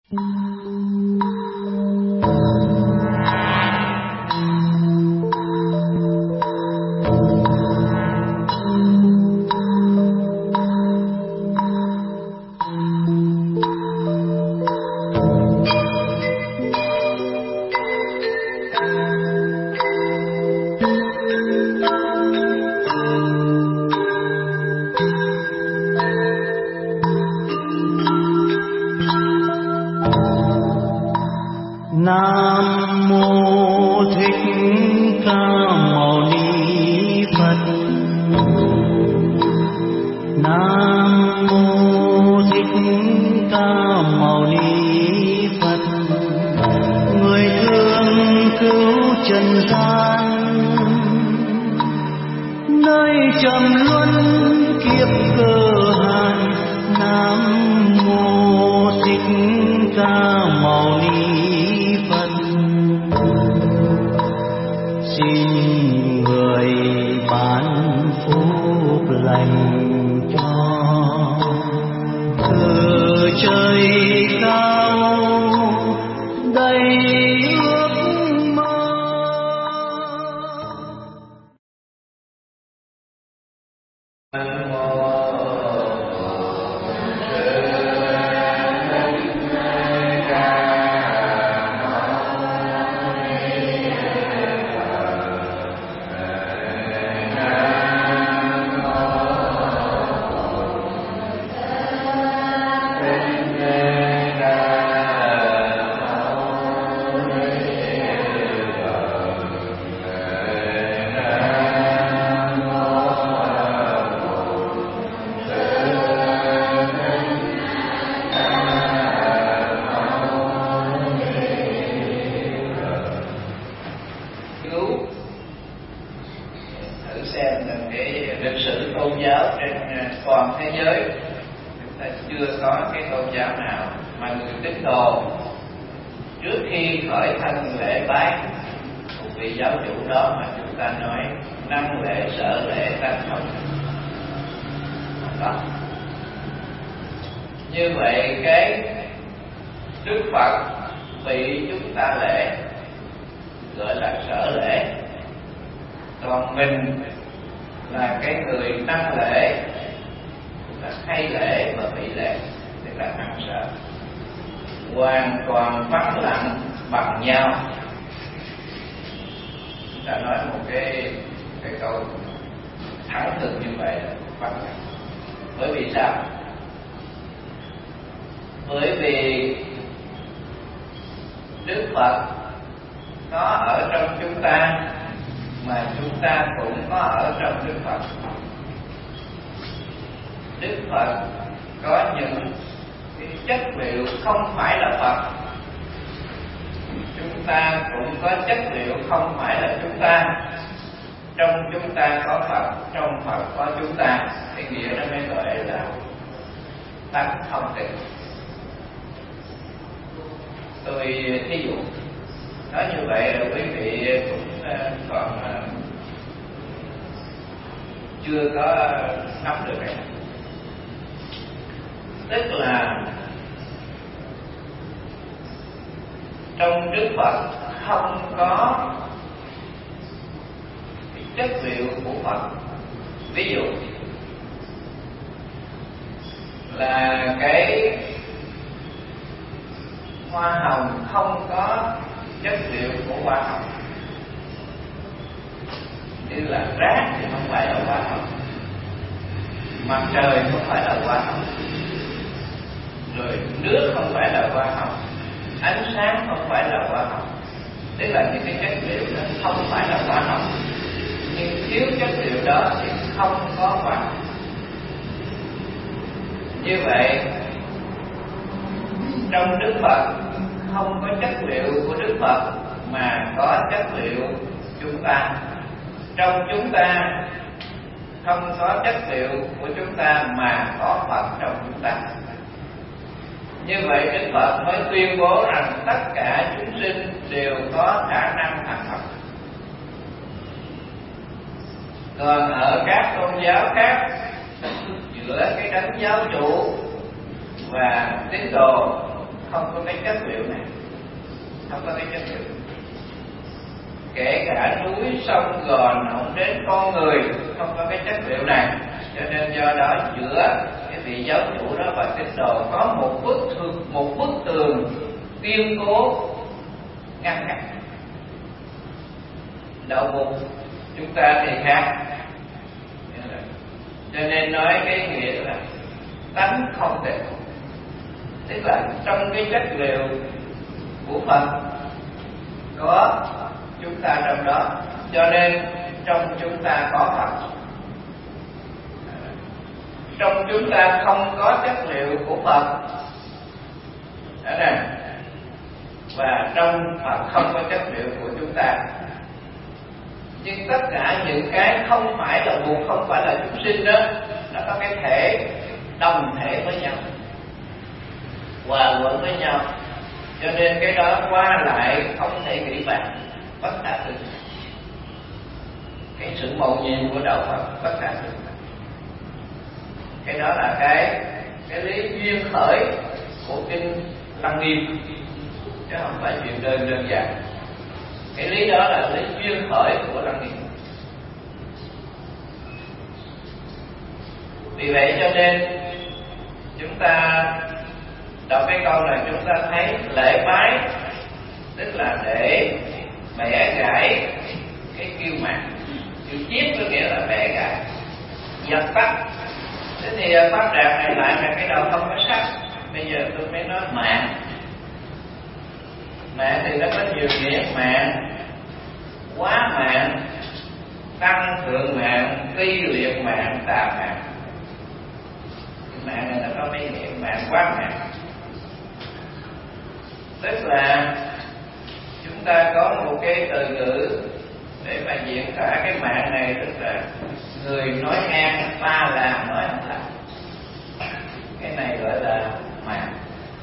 Nam mô Thích Ca Mâu Ni Phật. Nam mô Thích Ca Mâu Ni Phật. Người thương cứu trần gian, nơi trầm luân kiếp cơ han. Nam mô Thích Ca Mâu Ni Phật. Xin người ban phúc lành cho từ trời cao đầy ước mơ. Như vậy cái Đức Phật bị chúng ta lễ gọi là sở lễ, còn mình là cái người tăng lễ, là hay lễ và bị lễ, tức là ăn sở, hoàn toàn vắng lặng bằng nhau. Chúng ta nói một cái câu thẳng thừng như vậy là vắng lặng. Bởi vì sao? Bởi vì Đức Phật có ở trong chúng ta, mà chúng ta cũng có ở trong Đức Phật. Đức Phật có những cái chất liệu không phải là Phật, chúng ta cũng có chất liệu không phải là chúng ta. Trong chúng ta có Phật, trong Phật có chúng ta, thì nghĩa nó mới gọi là tánh không tịnh. Tôi thí dụ nói như vậy là quý vị cũng còn chưa có nắm được cái này. Tức là trong Đức Phật không có cái chất liệu của Phật. Ví dụ là cái hoa hồng không có chất liệu của hoa hồng, như là rác thì không phải là hoa hồng, mặt trời không phải là hoa hồng, rồi nước không phải là hoa hồng, ánh sáng không phải là hoa hồng. Tức là những cái chất liệu đó không phải là hoa hồng, nhưng thiếu chất liệu đó thì không có hoa hồng. Như vậy trong Đức Phật không có chất liệu của Đức Phật, mà có chất liệu chúng ta. Trong chúng ta không có chất liệu của chúng ta, mà có Phật trong chúng ta. Như vậy Đức Phật mới tuyên bố rằng tất cả chúng sinh đều có khả năng thành Phật. Còn ở các tôn giáo khác, giữa cái đấng giáo chủ và tín đồ không có cái chất liệu này, không có cái chất liệu. Kể cả núi sông gò nọng đến con người không có cái chất liệu này. Cho nên do đó giữa cái vị giáo chủ đó và tín đồ có một bức tường kiên cố ngăn cách. Đạo mục chúng ta thì khác, cho nên nói cái nghĩa là tánh không thể, tức là trong cái chất liệu của Phật có chúng ta trong đó, cho nên trong chúng ta có Phật. Trong chúng ta không có chất liệu của Phật, đó nè, và trong Phật không có chất liệu của chúng ta. Nhưng tất cả những cái không phải là buộc, không phải là chúng sinh đó, nó có cái thể đồng thể với nhau, hòa quẩn với nhau, cho nên cái đó qua lại không thể nghĩ bàn, bất khả tư. Cái sự mầu nhiệm của đạo Phật bất khả tư. Cái đó là cái lý duyên khởi của kinh Lăng Nghiêm, chứ không phải chuyện đơn giản. Cái lý đó là lý duyên khởi của Lăng Nghiêm. Vì vậy cho nên chúng ta đọc cái câu này, chúng ta thấy lễ bái tức là để bẻ gãy cái kiêu mạn. Chữ chiết có nghĩa là bẻ gãy, dập tắt. Thế thì pháp tràng này lại là cái đầu không có sắc. Bây giờ tôi mới nói mạng. Mạng thì nó có nhiều nghĩa: mạng, quá mạng, tăng thượng mạng, ti liệt mạng, tà mạng. Mạng này nó có mấy nghĩa: mạng, quá mạng. Tức là chúng ta có một cái từ ngữ để mà diễn tả cái mạng này, tức là người nói ngang, ta làm nói không làm. Cái này gọi là mạng.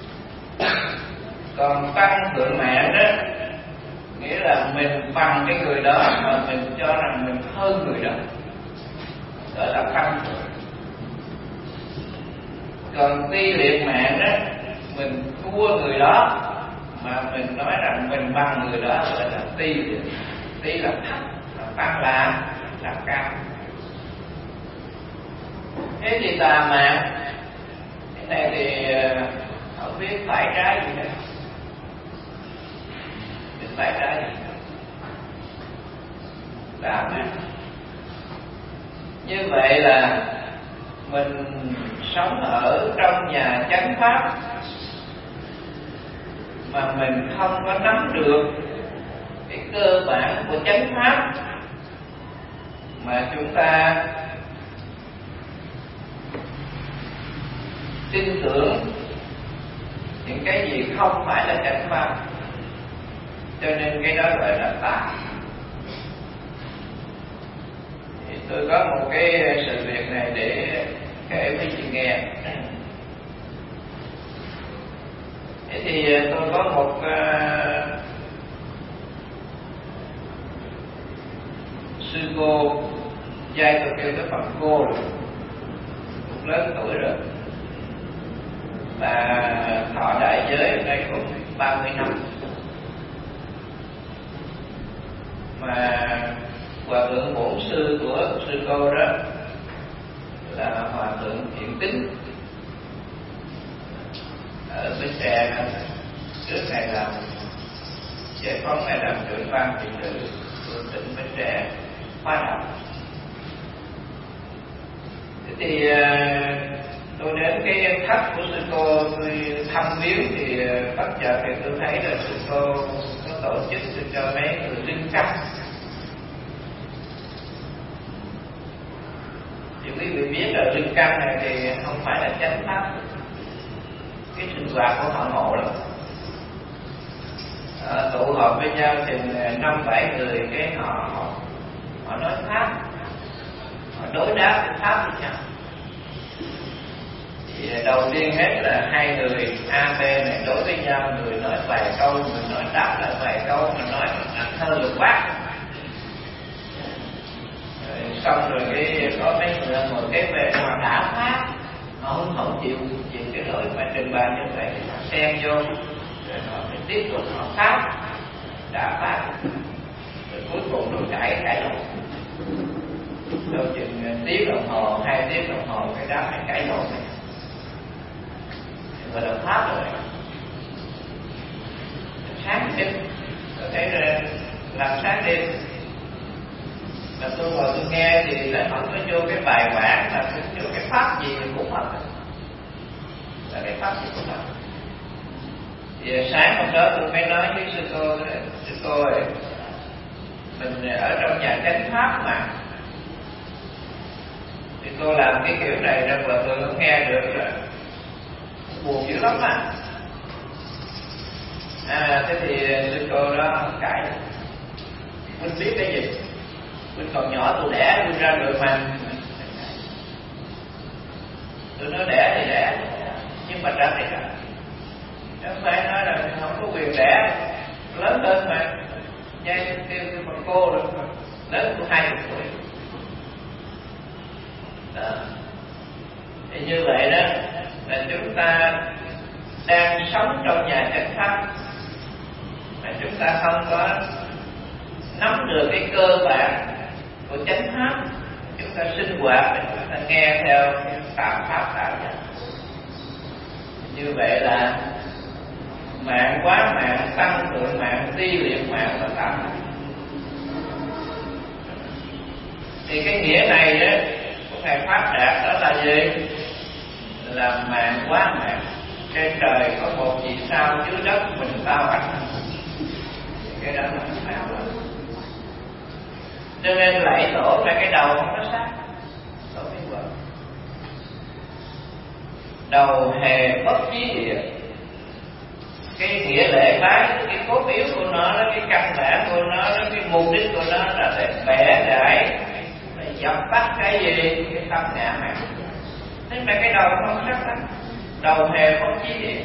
Còn tăng thượng mạng đó nghĩa là mình bằng cái người đó mà mình cho rằng mình hơn người đó, gọi là tăng thượng. Còn ti liệt mạng đó, mình thua người đó mà mình nói rằng mình bằng người đó, gọi là ti liệt. Ti là thấp, tăng là cao. Thế thì tà mạng, cái này thì không biết phải trái gì hết. Biết phải trái gì? Tà mạng. Như vậy là mình sống ở trong nhà chánh pháp mà mình không có nắm được cái cơ bản của chánh pháp, mà chúng ta tin tưởng những cái gì không phải là chánh pháp, cho nên cái đó gọi là tà. Thì tôi có một cái sự việc này để kể với chị nghe. Thế thì tôi có một sư cô, giai tôi kêu tới Phật cô rồi, cũng lớn tuổi rồi, và thọ đại giới ở đây cũng 30 năm. Mà hòa thượng bổn sư của sư cô đó là hòa thượng Thiện Tính ở Bến Tre đó. Trước này làm giải phóng, này làm trưởng ban trị sự của tỉnh Bến Tre, khoa học. Thế thì tôi đến cái thất của sư cô, tôi thăm viếng thì bất chợt thì tôi thấy là sư cô có tổ chức cho mấy người linh căn. Thì quý vị biết là linh căn này thì không phải là chánh pháp, cái sinh hoạt của họ ngộ lắm. Tụ họp với nhau thì 5-7 người, cái họ nói pháp, họ đối đáp với pháp với nhau. Thì đầu tiên hết là hai người A B này đối với nhau, người nói vài câu, người nói đáp lại vài câu, người nói thơ lục bát. Xong rồi cái có mấy người ngồi kế bên họ đả pháp, không chịu cái lỗi mà trình bày như vậy, họ xem vô rồi họ phải tiếp tục họ phát rồi cuối cùng rồi cãi lộn đâu chừng tiếng đồng hồ 2 tiếng đồng hồ cái đó phải cãi lộn này gọi là pháp rồi. Sáng đêm có thể là làm sáng đêm mà tôi ngồi tôi nghe thì lại không có vô cái bài bản mà cũng vô cái pháp gì cũng mất là cái pháp gì cũng mất. Thì sáng hôm đó tôi mới nói với sư cô ơi, mình ở trong nhà chánh pháp mà, thì cô làm cái kiểu này ra và tôi không nghe được rồi buồn dữ lắm mà. Thế thì sư cô đó không cãi, mình biết cái gì, mình còn nhỏ tôi đẻ tôi ra được mà. Tôi nói đẻ thì đẻ, nhưng mà ra thì ra, không phải nói là không có quyền đẻ, lớn hơn mà. Nhai kêu bằng cô rồi, lớn của 20 tuổi. Đó. Thì như vậy đó là chúng ta đang sống trong nhà chánh pháp mà chúng ta không có nắm được cái cơ bản của chánh pháp, chúng ta sinh hoạt để chúng ta nghe theo tạm pháp tạo ra. Như vậy là mạng quá mạng, tăng thượng mạng, ti liệt mạng và tạm mạng. Thì cái nghĩa này đó của Ngài Pháp Đạt đó là gì? Là mạng quá mạng, trên trời có một vì sao, dưới đất mình sao ảnh. Cái đó là sao đó. Cho nên lạy tổ là cái đầu không có sát, tổ biết vợ. Đầu hề bất chí địa. Cái nghĩa lễ bái, cái cốt yếu của nó, cái căn bản của nó, cái mục đích của nó là để bẻ gãy, để dập tắt cái gì? Cái tâm ngã mạn. Nên mà cái đầu không sắc lắm. Đầu hề bất chí địa.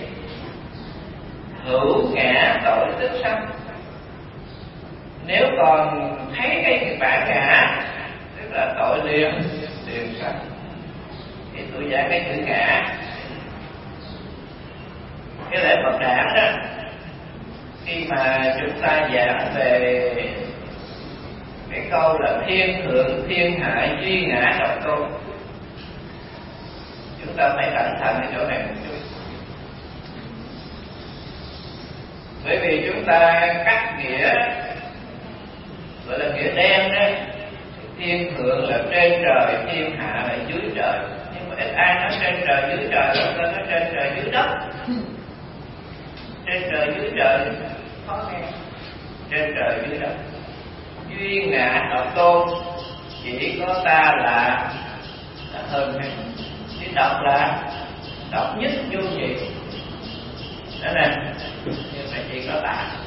Hữu ngã tội tức sanh. Nếu còn thấy cái bản ngã, tức là tội liền sanh. Thì tôi giải cái chữ ngã. Cái lễ Phật đản đó, khi mà chúng ta giảng về cái câu là thiên thượng thiên hạ duy ngã độc tôn, chúng ta phải cẩn thận ở chỗ này một chút. Bởi vì chúng ta cắt nghĩa gọi là nghĩa đen đó, thiên thượng là trên trời, thiên hạ là dưới trời. Nhưng mà ít ai nói trên trời dưới trời, chúng ta nói trên trời dưới đất. Trên trời dưới trời khó nghe. Trên trời dưới đất duy ngã độc tôn, chỉ có ta là hơn hay. Chỉ độc là độc nhất vô nhị. Đó nè, nhưng mà chỉ có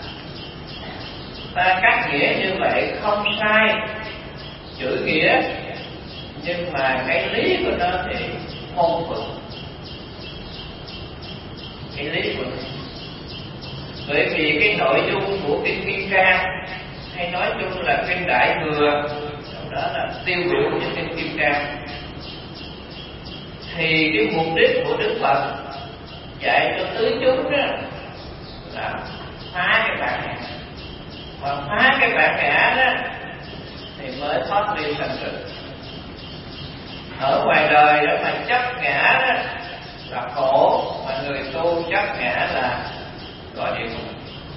ta cắt nghĩa như vậy không sai chữ nghĩa, nhưng mà cái lý của nó thì mâu thuẫn. Cái lý của nó, bởi vì cái nội dung của kinh Kim Cang, hay nói chung là kinh Đại Thừa, đó là tiêu biểu của kinh Kim Cang, thì cái mục đích của Đức Phật dạy cho tứ chúng đó là phá cái bản ngã. Mà phá cái bản ngã đó thì mới thoát ly sanh tử. Ở ngoài đời đó mà chấp ngã đó là khổ, mà người tu chấp ngã là gọi địa ngục.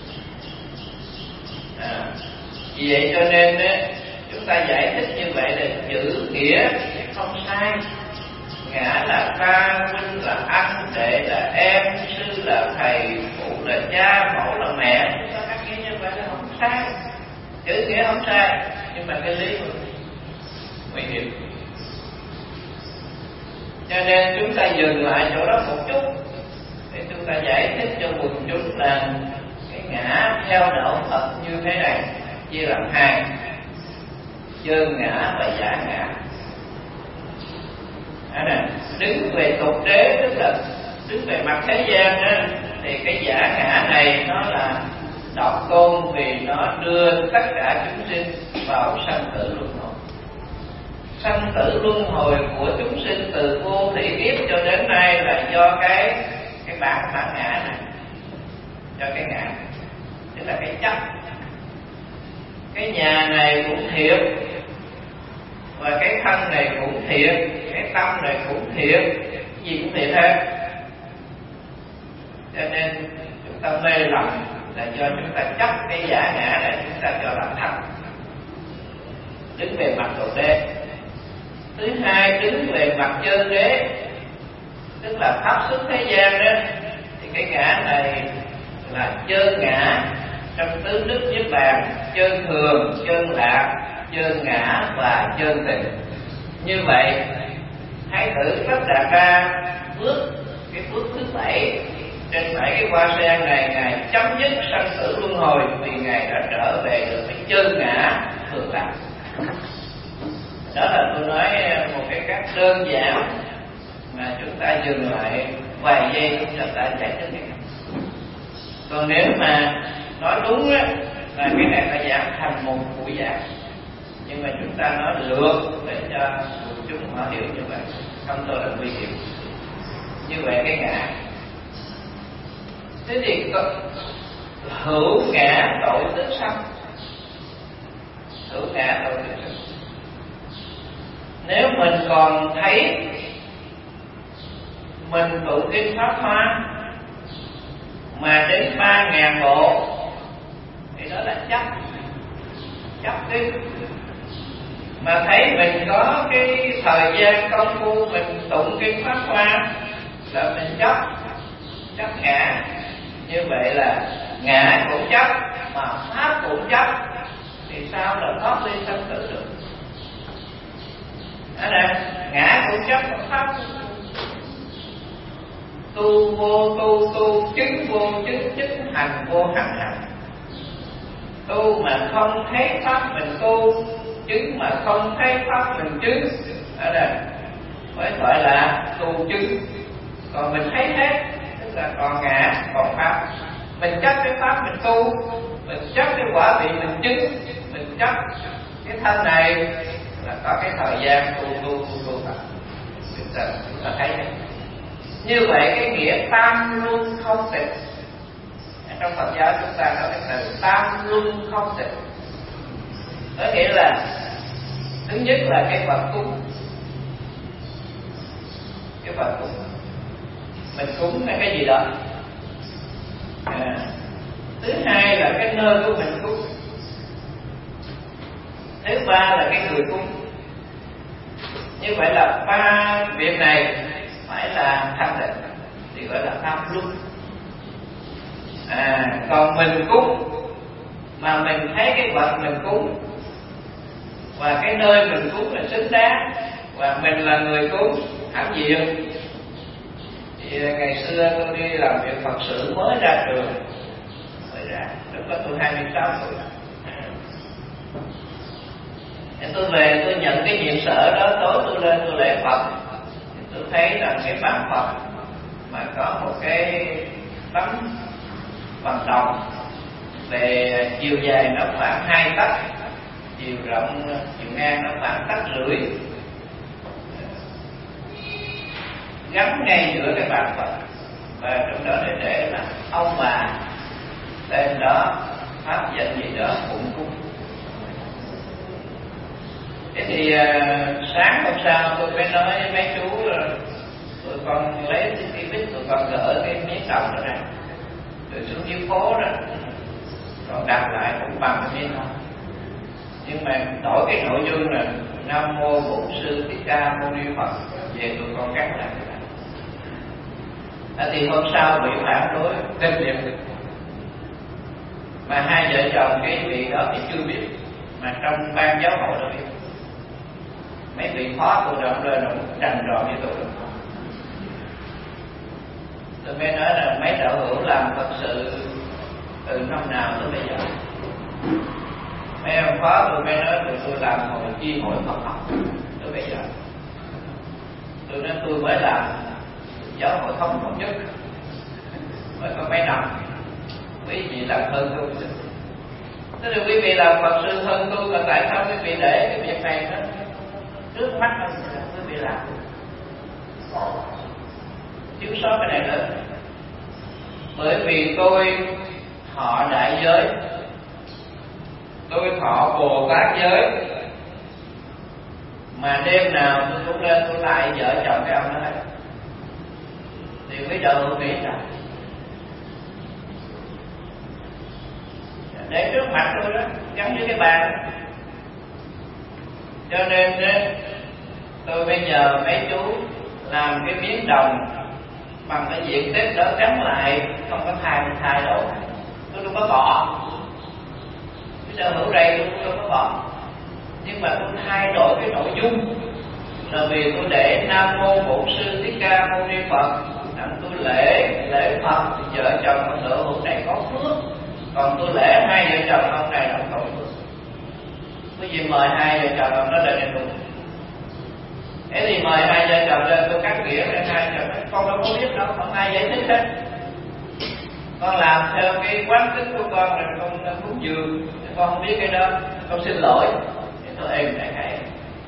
Vì vậy cho nên đó, chúng ta giải thích như vậy là chữ nghĩa không sai. Ngã là ca, huynh là anh, đệ là em, sư là thầy, phụ là cha, mẫu là mẹ. Chúng ta cắt nghĩa như vậy là không sai. Chữ nghĩa không sai, nhưng mà cái lý nguy hiểm. Cho nên chúng ta dừng lại chỗ đó một chút để chúng ta giải thích cho quần chúng là cái ngã theo đạo Phật như thế này chia làm hai: chân ngã và giả ngã. Đứng về tục đế, tức là đứng về mặt thế gian đó, thì cái giả ngã này nó là độc tôn, vì nó đưa tất cả chúng sinh vào sanh tử luân hồi. sanh tử luân hồi của chúng sinh từ vô thủy kiếp cho đến nay là do cái bản ngã này, do cái ngã, tức là cái chấp. Cái nhà này cũng thiệt, và cái thân này cũng thiệt, cái tâm này cũng thiệt, gì cũng thiệt hết. Cho nên chúng ta mê lầm là do chúng ta chấp cái giả ngã này, chúng ta cho là thật, đứng về mặt độ đế. Thứ hai, đứng về mặt chân đế, tức là pháp xuất thế gian đó, thì cái ngã này là chân ngã trong tứ đức niết bàn, chân thường, chân lạc, chân ngã và chân tịnh. Như vậy Thái tử Tất Đạt Đa bước cái bước thứ 7 trên 7 cái hoa sen này, ngài chấm dứt sanh tử luân hồi vì ngài đã trở về được cái chân ngã thường lạc. Đó là tôi nói một cái cách đơn giản mà chúng ta dừng lại vài giây chúng ta giải thích cái này. Còn nếu mà nói đúng á, là cái này phải giảng thành một buổi giảng, nhưng mà chúng ta nói lược để cho quần chúng họ hiểu như vậy, không tôi là nguy hiểm. Như vậy cái ngã. Thế thì có hữu ngã tội tức sanh. Hữu ngã tội tức sanh. Nếu mình còn thấy mình tụng kinh Pháp Hoa mà đến 3.000 bộ thì đó là chấp kinh. Mà thấy mình có cái thời gian công phu mình tụng kinh Pháp Hoa là mình chấp ngã. Như vậy là ngã cũng chấp mà pháp cũng chấp, thì sao là thoát ly sanh tử được? Đó là ngã cũng chấp mà pháp cũng chấp. Tu vô tu, tu chứng vô chứng, chứng hành vô hành. Tu mà không thấy pháp mình tu, chứng mà không thấy pháp mình chứng, đó là mới gọi là tu chứng. Còn mình thấy hết, tức là còn ngã, còn pháp. Mình chấp cái pháp mình tu, mình chấp cái quả vị mình chứng, mình chấp cái thân này là có cái thời gian tu pháp. Chúng ta thấy này. Như vậy cái nghĩa tam luân không tịch, trong Phật giáo chúng ta có cái từ tam luân không tịch, có nghĩa là thứ nhất là cái vật cúng. Cái vật cúng mình cúng là cái gì đó. Thứ hai là cái nơi của mình cúng. Thứ ba là cái người cúng. Như vậy là ba việc này phải là thanh tịnh thì gọi là tam luân. Còn mình cúng mà mình thấy cái vật mình cúng và cái nơi mình cúng là xứng đáng và mình là người cúng hãnh diện. Thì ngày xưa tôi đi làm việc Phật sự mới ra trường, lúc đó tôi 26 tuổi. Tôi về tôi nhận cái nhiệm sở đó, tối tôi lên tôi lễ Phật, tôi thấy rằng cái bát Phật mà có một cái tấm bằng đồng, về chiều dài nó khoảng 2 tấc, chiều rộng chiều ngang nó khoảng 1,5 tấc, gắn ngay giữa cái bàn Phật, và trong đó để là ông bà tên đó, pháp danh gì đó cũng cúng. Thế thì sáng hôm sau tôi mới nói với mấy chú, tụi con lấy cái bít, tụi con gỡ cái miếng đồng đó ra, rồi xuống dưới phố đó, còn đặt lại cũng bằng cái miếng thôi. Nhưng mà đổi cái nội dung là Nam Mô Bổn Sư Thích Ca Mâu Ni Phật, về tụi con cắt lại. Thì hôm sau bị phản đối kinh niệm được, mà hai vợ chồng cái vị đó thì chưa biết, mà trong ban giáo hội đó biết. Mấy vị khó tôi động lên nó trầm tròn như tôi. Tôi mới nói là mấy đạo hữu làm Phật sự từ năm nào tới bây giờ. Mấy ông khó tôi mới nói tôi làm hồi chi hội Phật học tới bây giờ. Tôi nói tôi mới làm giáo hội thống nhất mới có mấy năm, quý vị làm hơn tôi. Thế thì quý vị làm Phật sự hơn tôi, mà tại sao quý vị để cái việc này đó? trước mắt nó quý vị làm, thiếu sót cái này lớn. Bởi vì tôi thọ đại giới, tôi thọ Bồ Tát giới, mà đêm nào tôi cũng lên tôi lại vợ chồng cái ông đó hết, thì quý đạo hữu nghĩ rằng để trước mặt tôi đó, gắn với cái bàn. Cho nên tôi bây giờ mấy chú làm cái miếng đồng bằng cái diện tích đó gắn lại, không có thay đổi, tôi không có bỏ. Cái sở hữu đây tôi không có bỏ, nhưng mà tôi thay đổi cái nội dung là vì tôi để Nam Mô Bổn Sư Thích Ca Mâu Ni Phật, tôi lễ Phật thì vợ chồng con sở hữu này có phước, còn tôi lễ hai vợ chồng ông này không có phước. Quý vị mời hai vợ chồng ông đó lên đây luôn. Thế thì mời hai vợ chồng lên, tôi cắt nghĩa lên hai vợ chồng, con đâu có biết đâu, không ai giải thích hết. Con làm theo cái quán tính của con là con cúng dường, con không biết cái đó, con xin lỗi. Thì tôi êm lại cái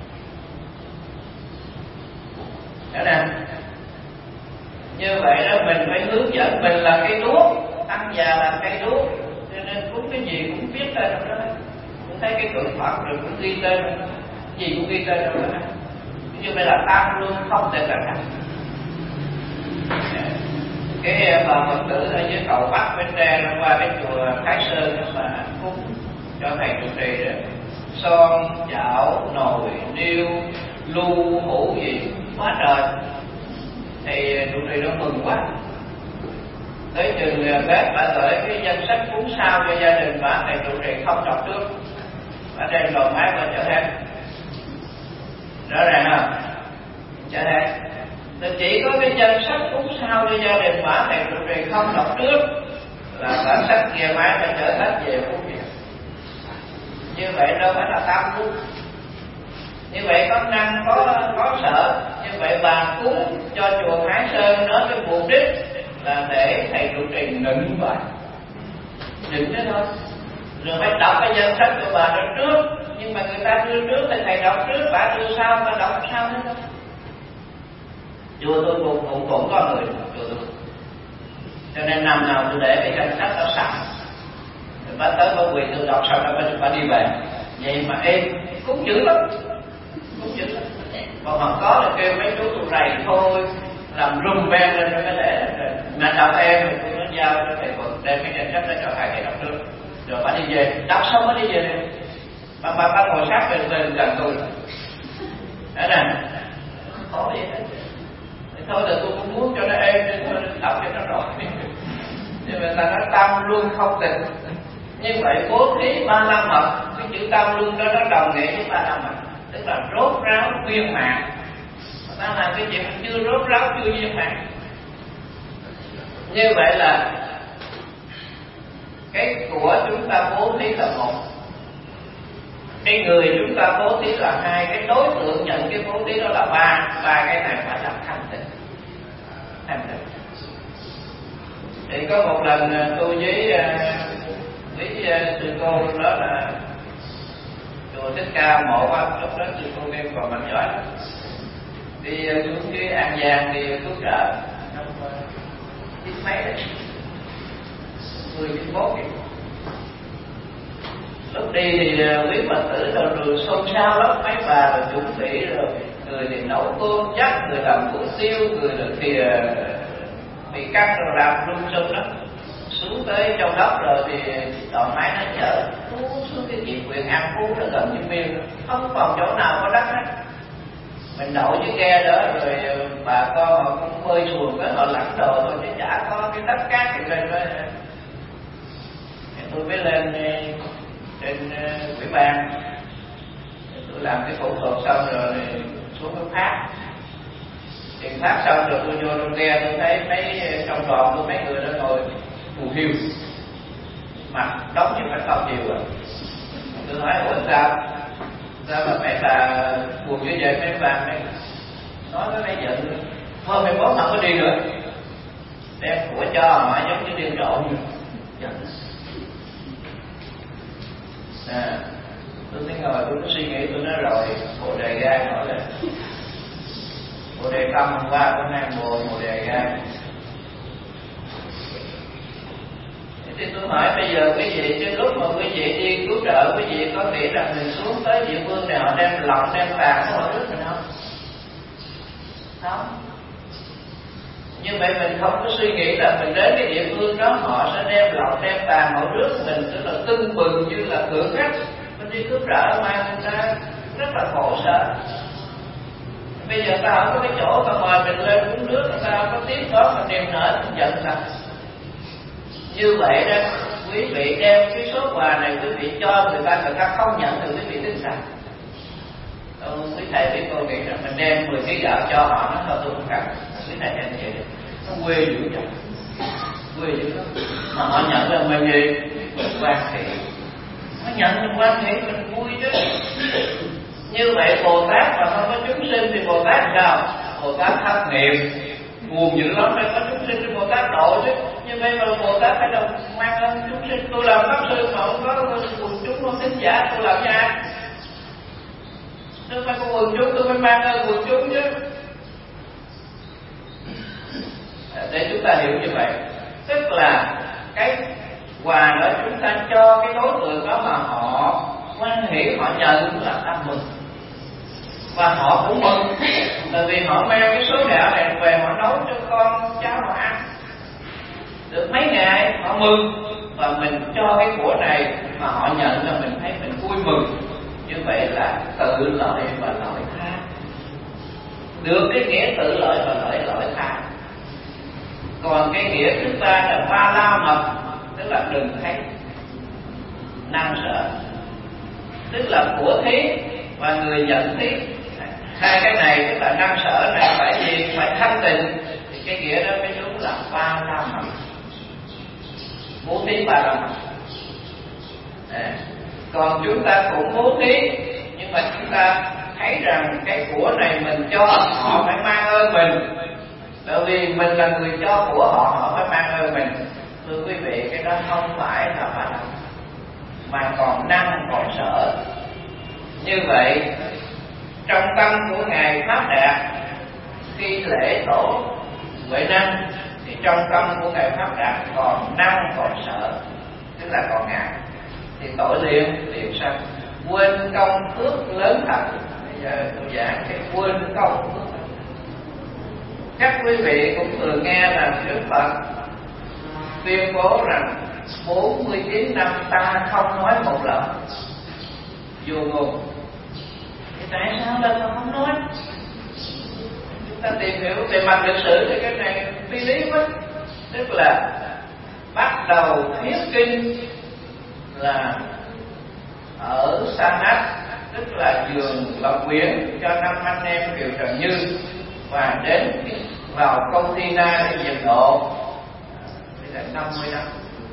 đó nè. Như vậy đó, mình phải hướng dẫn mình là cây đuốc, ăn già làm cây đuốc, cho nên cúng cái gì cũng biết tên trong đó. Cũng thấy cái tượng Phật rồi cũng ghi tên, gì cũng ghi tên trong đó. Như vậy là tam lương không thể là cái bà Phật tử ở dưới cầu Bắc Bến Tre nó qua cái chùa Thái Sơn mà cúng cho thầy trụ trì đó, son chảo nồi niêu lu hũ gì quá trời. Thì trụ trì nó mừng quá, tới chừng bếp bà gửi cái danh sách cúng sao cho gia đình bà, thầy trụ trì không đọc trước, bà đem đồ mát và chở theo. Rõ ràng không? Chở theo thì chỉ có cái danh sách cúng sao cho gia đình bà, thầy trụ trì không đọc trước là bà sách kia máy phải chở hết về cúng việc. Như vậy đâu phải là tam luôn. Như vậy có năng có sợ. Như vậy bà cúng cho chùa Thái Sơn nói cái mục đích là để thầy trụ trì nịnh bà, nịnh thế thôi. Rồi phải đọc cái danh sách của bà đó trước, nhưng mà người ta đưa trước thì thầy đọc trước, bà đưa sau, bà đọc sau thế thôi. Chùa tôi cũng có người chùa tôi, cho nên năm nào tôi để cái danh sách đó sẵn, rồi bà tới bà quỳ tôi đọc sau đó bà đi về. Vậy mà em cúng dữ lắm, cúng dữ lắm. Còn mà có là kêu mấy chú tụi rầy thôi, làm rung beng lên cho cái lễ. Mà đọc em thì tôi nó giao cho thầy Phật đem cái danh sách đó cho thầy đọc trước, rồi bà đi về, đọc xong bà đi về này. Bà ngồi sát bên gần tôi. Đó nè, không có gì hết. Thôi là tôi cũng muốn cho nó êm nên tôi đọc cho nó rõ. Nhưng mà ta nói tam luân không tịnh. Như vậy bố thí 35 mật, cái chữ tam luân đó nó đồng nghĩa với 35 mật, tức là rốt ráo viên mãn. Ta làm cái chuyện chưa rốt ráo chưa viên mãn. Như vậy là cái của chúng ta bố thí là một, cái người chúng ta bố thí là hai, cái đối tượng nhận cái bố thí đó là ba cái này phải là thanh tịnh. Thanh tịnh. Thì có một lần tôi với sư cô đó là chùa Thích Ca Mộ á, lúc đó sư cô em còn mạnh giỏi lắm, đi xuống cái An Giang đi cứu trợ năm chín mấy đấy, 10-11 kìa. Lúc đi thì quý Phật tử rồi xôn xao lắm, mấy bà rồi chuẩn bị rồi, người thì nấu cơm chắc, người làm củ tiêu, người thì bị căng rồi làm rung rung đó. Xuống tới Châu Đốc rồi thì đoàn máy nó chở xuống cái chị quyền An Phú nó gần như miên, không còn chỗ nào có đất hết. Mình đậu với ghe đó rồi bà con họ cũng bơi xuồng tới họ lặn đồ thôi chứ chả có cái đất cát thì lên đó. Tôi mới lên trên ủy ban, tôi làm cái phẫu thuật xong rồi xuống cái phát. Tiền phát xong rồi tôi vô trong ghe, tôi thấy mấy trong đoàn của mấy người đó ngồi phù phiêu, mặt đóng như phải cao chiều rồi. Tôi nói ủa sao mà mấy bà buồn như vậy, mấy bà mấy nói với mấy giận thôi mấy bố không có đi nữa, đem của cho họ giống như điên rộ. Tôi mới ngồi tôi suy nghĩ, tôi nói rồi Bồ Đề Gai hỏi là Bồ Đề Tâm hôm qua có mang Bồ Đề Gai. Thì tôi hỏi bây giờ quý vị chứ lúc mà quý vị đi cứu trợ, quý vị có nghĩ rằng mình xuống tới địa phương này họ đem lọc đem vàng của họ rước mình không? Không. Như vậy mình không có suy nghĩ là mình đến cái địa phương đó họ sẽ đem lọc đem vàng họ rước mình, tức là tưng bừng như là thượng khách. Mình đi cứu trợ mà người ta rất là khổ sở. Bây giờ ta không có cái chỗ mà mời mình lên uống nước, người ta có tiếp đó mà niềm nở mình giận là như vậy đó. Quý vị đem cái số quà này quý vị cho người ta không nhận được, quý vị tính sao? Quý thầy quý cô nghĩ rằng mình đem 10 kg gạo cho họ, nó thôi tôi không cần. Quý thầy anh vậy đó, nó quê dữ vậy, quê dữ lắm. Mà họ nhận là mình gì? Quan hệ. Nó nhận là quan hệ mình vui chứ. Như vậy Bồ Tát mà không có chúng sinh thì Bồ Tát sao? Bồ Tát thất nghiệp, buồn dữ lắm, phải có chúng sinh thì Bồ Tát độ chứ. Như vậy mà Bồ Tát phải đâu mang ơn chúng sinh. Tôi làm pháp sư mà không có quần chúng không thính giả, tôi làm nha. Nếu phải có quần chúng tôi mới mang ơn quần chúng chứ. Để chúng ta hiểu như vậy, tức là cái quà đó chúng ta cho cái đối tượng đó mà họ quan hệ, họ nhận là ta mừng. Và họ cũng mừng, tại vì họ mang cái số gạo này về họ nấu cho con cháu họ ăn. Được mấy ngày họ mừng, và mình cho cái của này mà họ nhận là mình thấy mình vui mừng. Như vậy là tự lợi và lợi tha. Được cái nghĩa tự lợi và lợi tha. Còn cái nghĩa thứ ba là ba la mật, tức là đừng thấy năng sợ, tức là của thí và người nhận thí. Hai cái này tức là năng sở này phải gì? Phải thanh tịnh. Thì cái nghĩa đó mới đúng là ba la mật. Bố thí ba la mật. Còn chúng ta cũng bố thí, nhưng mà chúng ta thấy rằng cái của này mình cho họ phải mang ơn mình, bởi vì mình là người cho của họ, họ phải mang ơn mình. Thưa quý vị, cái đó không phải là ba la mật, mà còn năng còn sở. Như vậy trong tâm của ngài Pháp Đạt, khi lễ tổ Huệ Năng thì trong tâm của ngài Pháp Đạt còn năng còn sợ, tức là còn ngại, thì tội liền sanh, quên công phước lớn thật. Bây giờ tôi giảng cái quên công phước. Các quý vị cũng thường nghe là Đức Phật tuyên bố rằng 49 năm ta không nói một lời vô ngôn. Tại sao là không nói? Chúng ta tìm hiểu về mặt lịch sử thì cái này phi lý quá. Tức là bắt đầu thuyết kinh là ở Sa Nát, tức là vườn Lộc Quyển cho 5 anh em Kiều Trần Như, và đến vào Công Thi Na để diệt độ. Đây là 50 năm.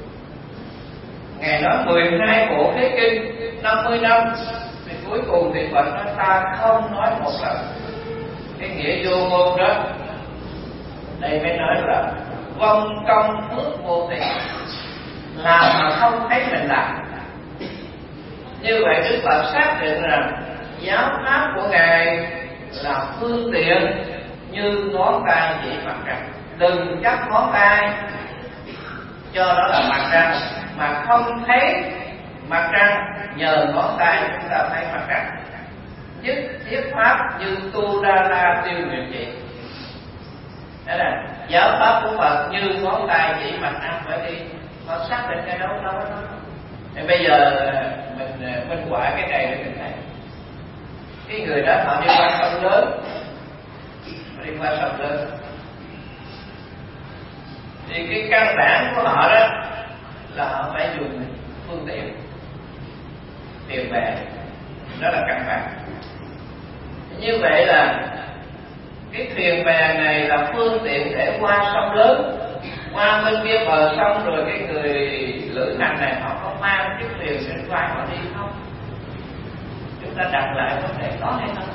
Ngài nói 12 bộ thuyết kinh 50 năm. Thì cuối cùng thì Phật nói ta không nói một lần. Cái nghĩa vô ngôn đó, đây mới nói là vong công phước vô tình, làm mà không thấy mình làm. Như vậy Đức Phật xác định rằng giáo pháp của Ngài là phương tiện như ngón tay chỉ mặt trăng. Đừng chấp ngón tay cho đó là mặt trăng, mà không thấy mặt trăng, nhờ ngón tay chúng ta thấy mặt trăng. Nhất thiết pháp như tu đa la tiêu nguyện trị. Đó là giáo pháp của Phật như ngón tay chỉ mặt trăng, bởi vì Phật xác định cái đó đó. Thì bây giờ mình minh họa cái này để mình thấy cái người đó họ đi qua sông lớn, đi qua sông lớn, thì cái căn bản của họ đó là họ phải dùng phương tiện thuyền bè, đó là căn bản. Như vậy là cái thuyền bè này là phương tiện để qua sông lớn, qua bên kia bờ sông, rồi cái người lữ hành này họ có mang chiếc thuyền trên vai họ đi không? Chúng ta đặt lại vấn đề có hay không?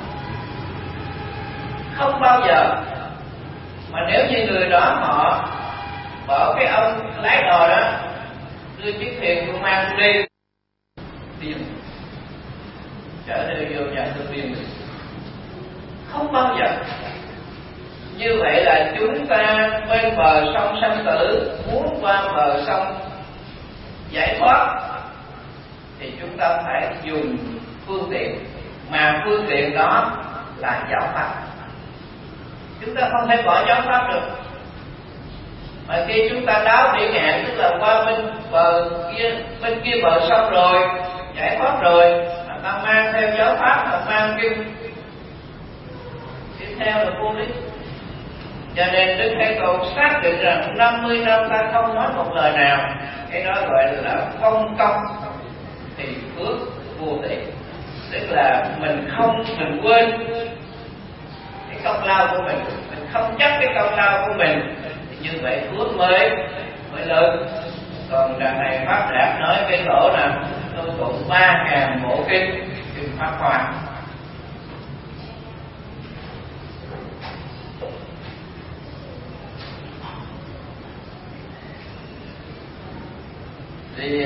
Không bao giờ. Mà nếu như người đó họ bảo cái ông lái đò đó đưa chiếc thuyền của mang đi thì trở đi vô nhà thương viên, không bao giờ. Như vậy là chúng ta bên bờ sông sanh tử, muốn qua bờ sông giải thoát thì chúng ta phải dùng phương tiện, mà phương tiện đó là giáo pháp. Chúng ta không thể bỏ giáo pháp được. Mà khi chúng ta đáo biển ngạn, tức là qua bên kia bờ sông rồi, giải thoát rồi, mà ta mang theo giáo pháp, mà mang kinh tiếp theo là vô lý. Cho nên Đức Thế Tôn xác định rằng 50 năm ta không nói một lời nào, cái đó gọi là phong công thì phước vô tỷ. Tức là mình quên cái công lao của mình không chắc cái công lao của mình, thì như vậy phước mới lớn. Còn đằng này Pháp Đạt nói cái lỗ là tôi tụng 3.000 bộ kinh Pháp Hoa. Thì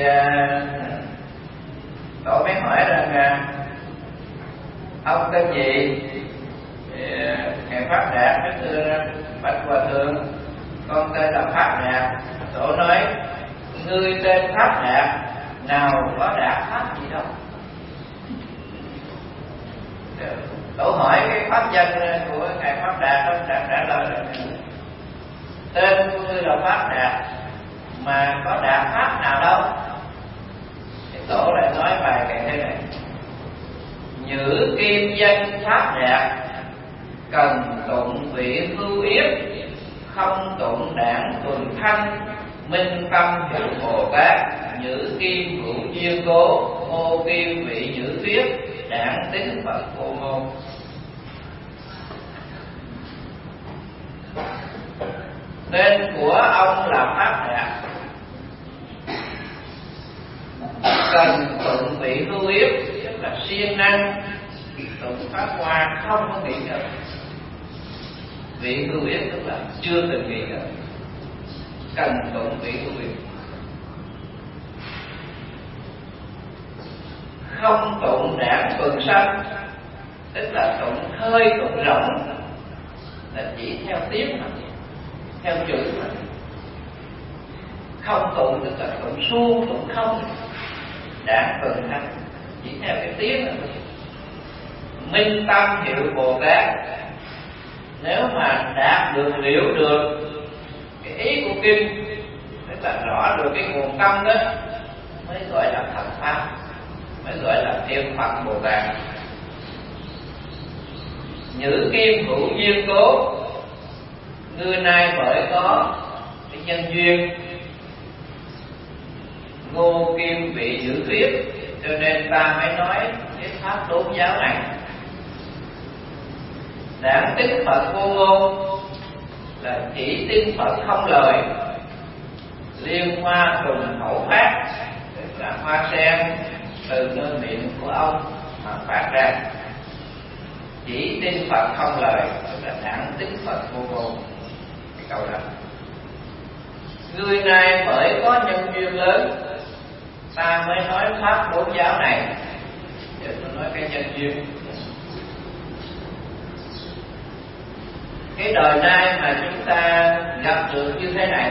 tổ mới hỏi rằng ông tên gì? Ngài Pháp Đạt mới thưa bạch hòa thượng, con tên là Pháp Đạt. Tổ nói ngươi tên Pháp Đạt, nào có đạt pháp gì đâu. Tổ hỏi cái pháp danh của ngài Pháp Đạt, ông Đạt trả lời là tên của ngươi là Pháp Đạt, mà có đạt pháp nào đâu. Thì tổ lại nói bài kệ thế này: nhữ kim danh Pháp Đạt, cần tụng vị hưu yết, không tụng đảng tuần thanh, minh tâm hiệu Bồ Tát, nhữ kim hữu duyên cố, ngô kim vị nhữ thuyết, đảng tính Phật vô ngôn. Tên của ông là Pháp Đạt, cần tụng vị hưu yết, tức là siêng năng tụng Pháp Hoa không có nghỉ ngơi. Vị hưu yết tức là chưa từng nghỉ ngơi, cần tụng vị hưu yết. Không tụng đảng tuần sanh, tức là tụng hơi tụng rỗng, là chỉ theo tiếng mà, theo chữ mà. Không tụng tức là tụng suông, tụng không. Đảng tuần sanh chỉ theo cái tiếng mà. Minh tâm hiệu Bồ Tát, nếu mà đạt được, hiểu được cái ý của kinh, tức là rõ được cái nguồn tâm đó, mới gọi là thật pháp, mới gọi là thiên Phật Bồ Tát. Nhữ kim hữu duyên cố, người này bởi có cái nhân duyên. Ngô kim vị giữ thuyết, cho nên ta mới nói cái pháp đốn giáo này. Đảng tính Phật vô ngôn, là chỉ tin Phật không lời. Liên hoa trùng khẩu phát, tức là hoa sen từ nơi miệng của ông mà phát ra. Chỉ tin Phật không lời, tức là đảng tính Phật vô ngôn. Cái câu đó, người này bởi có nhân duyên lớn, ta mới nói pháp bốn giáo này. Để tôi nói cái nhân duyên. Cái đời nay mà chúng ta gặp được như thế này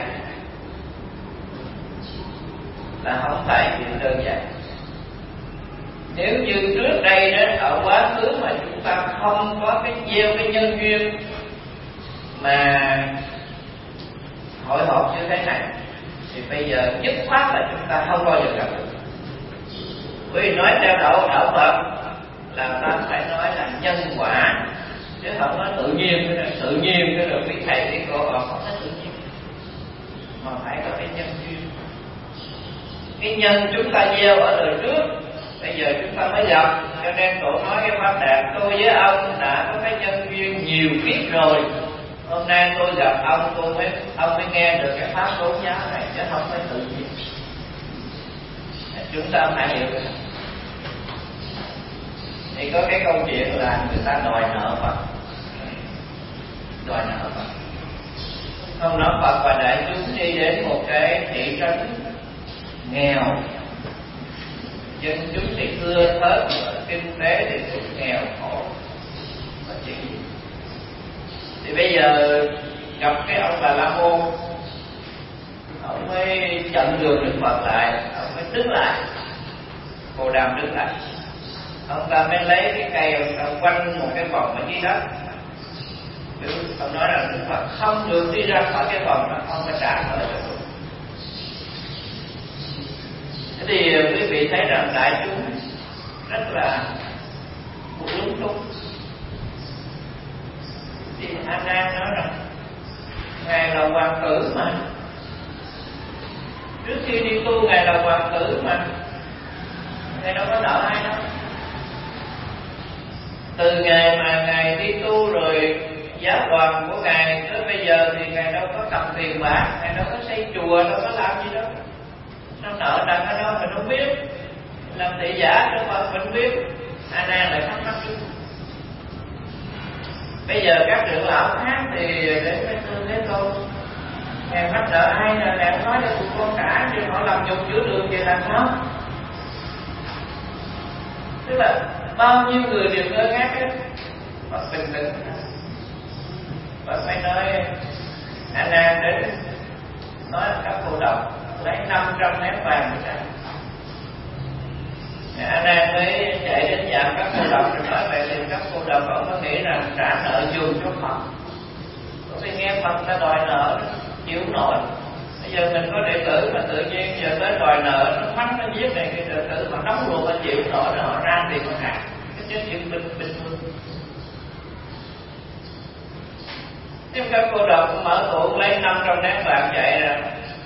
là không phải chuyện đơn giản. Nếu như trước đây đó, ở quá khứ mà chúng ta không có cái gieo cái nhân duyên mà hội họp như thế này, thì bây giờ dứt khoát là chúng ta không bao giờ gặp được. Bởi vì nói theo đạo Phật là ta phải nói là nhân quả, chứ không nói tự nhiên. Cái rồi quý thầy quý cô họ không nói tự nhiên, mà phải có cái nhân duyên. Cái nhân chúng ta gieo ở đời trước, bây giờ chúng ta mới gặp. Cho nên Tổ nói cái Pháp Đạt, tôi với ông đã có cái nhân duyên nhiều kiếp rồi. Hôm nay tôi gặp ông, ông mới nghe được cái pháp đốn giáo này, chứ không phải tự nhiên. Chúng ta phải hiểu được. Thì có cái câu chuyện là người ta đòi nợ Phật. Đòi nợ Phật. Hôm đó Phật và đại chúng đi đến một cái thị trấn nghèo, dân chúng thì thưa thớt, kinh tế thì cũng nghèo khổ và chuyện gì. Thì bây giờ gặp cái ông Bà La Môn, ông mới chặn đường Đức Phật lại, ông mới đứng lại, Bồ Đàm đứng lại. Ông ta mới lấy cái cây ông quanh một cái vòng ở dưới đất. Ông nói là Đức Phật không được đi ra khỏi cái vòng đó, không phải trả nợ cho tôi. Thế thì quý vị thấy rằng đại chúng rất là lúng túng. Thì A Nan nói rằng ngài là hoàng tử mà, trước khi đi tu ngài là hoàng tử mà, ngài đâu có nợ ai đâu. Từ ngày mà ngài đi tu rồi giá đoàn của ngài tới bây giờ thì ngài đâu có cầm tiền bạc, ngài đâu có xây chùa, đâu có làm gì đâu. Sao nợ nần ở đâu mình không biết, làm thị giả cho Phật mình biết. A Nan lại thắc mắc chứ. Bây giờ các trưởng lão khác thì để với thương Thế Tôn, ngài mắc nợ ai là ngài nói cho tụi con trả, chứ họ làm nhục giữa đường thì làm sao? Tức là bao nhiêu người đều ngơ ngác hết. Phật bình tĩnh, Phật phải nói A Nan đến nói các cô độc lấy 500 nén vàng để trả. A Nan mới chạy đến nhà các cô độc rồi nói vậy thì các cô độc ông có nghĩ rằng trả nợ dùm cho Phật. Vì nghe Phật ta đòi nợ chịu nổi. Bây giờ mình có đệ tử mà tự nhiên giờ tới đòi nợ, nó mắng nó giết này cái đệ tử mà đóng luôn, nó chịu nổi rồi họ ra tiền mà trả. Cái chuyện bình thường. Nếu các cô độc mở tủ lấy 500 nén vàng chạy ra,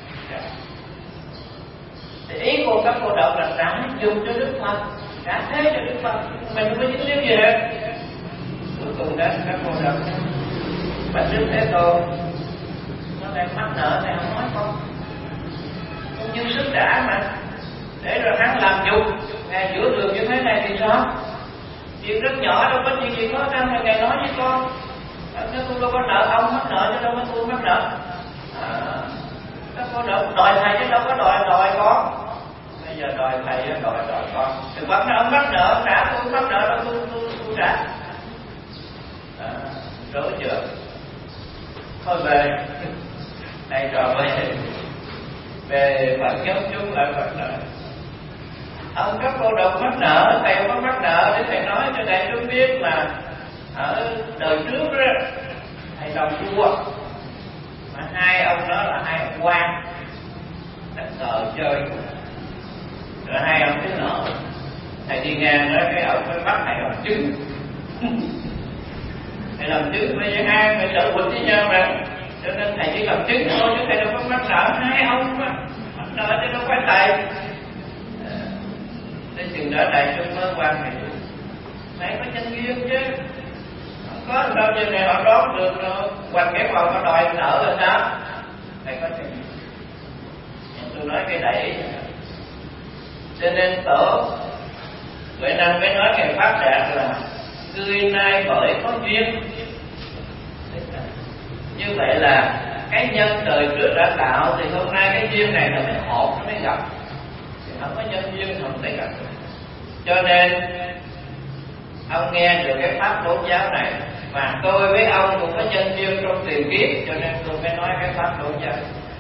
thì ý của các cô độc là trả dùng cho Đức Phật, trả thế cho Đức Phật, mình không có dính líu gì hết. Cuối cùng đến các cô độc bạch Đức Thế Tôn, nó đang mắc nợ này không nói không dư sức trả mà, để rồi hắn làm nhục ngài giữa đường như thế này thì sao? Chuyện rất nhỏ đâu có chuyện gì khó khăn mà ngài nói với con. Nếu tôi đâu có nợ ông mắc nợ chứ đâu có tôi mắc nợ. Các cô đòi thầy chứ đâu có đòi con. Bây giờ đòi thầy đòi con. Thì bắt nó ông mắc nợ ông trả, tôi mắc nợ đâu tôi trả. Rối chưa? Thôi về này trò về Phật giáo chúng lại Phật nợ. Ông các cô độc mắc nợ, thầy không có mắc nợ để thầy nói cho đại chúng biết là ở đời trước đó thầy đồng vua mà hai ông đó là hai ông quan đánh cờ chơi, rồi hai ông thiếu nợ, thầy đi ngang đó cái ông mới bắt thầy làm chứng. Thầy làm chứng với hai người sợ quỵt với nhau rằng, cho nên thầy chỉ làm chứng thôi chứ thầy đâu có mắc nợ hai ông mà mắc nợ chứ đâu phải thầy. Đến chừng đó đại chúng mới quan thầy phải có nhân duyên chứ, không có đâu như này họ đón được hoành cái vào có đòi nợ là sao? Phải có nhân duyên. Tôi nói cái đẩy, cho nên tổ Huệ Năng mới nói ngày phát đạt là tươi nay bởi có duyên. Như vậy là cái nhân đời trước đã tạo thì hôm nay cái duyên này nó mới họp, nó mới gặp. Thì không có nhân duyên không thể gặp được. Cho nên ông nghe được cái pháp Đốn giáo này, và tôi với ông cũng có nhân duyên trong tiền kiếp, cho nên tôi mới nói cái pháp Đốn giáo.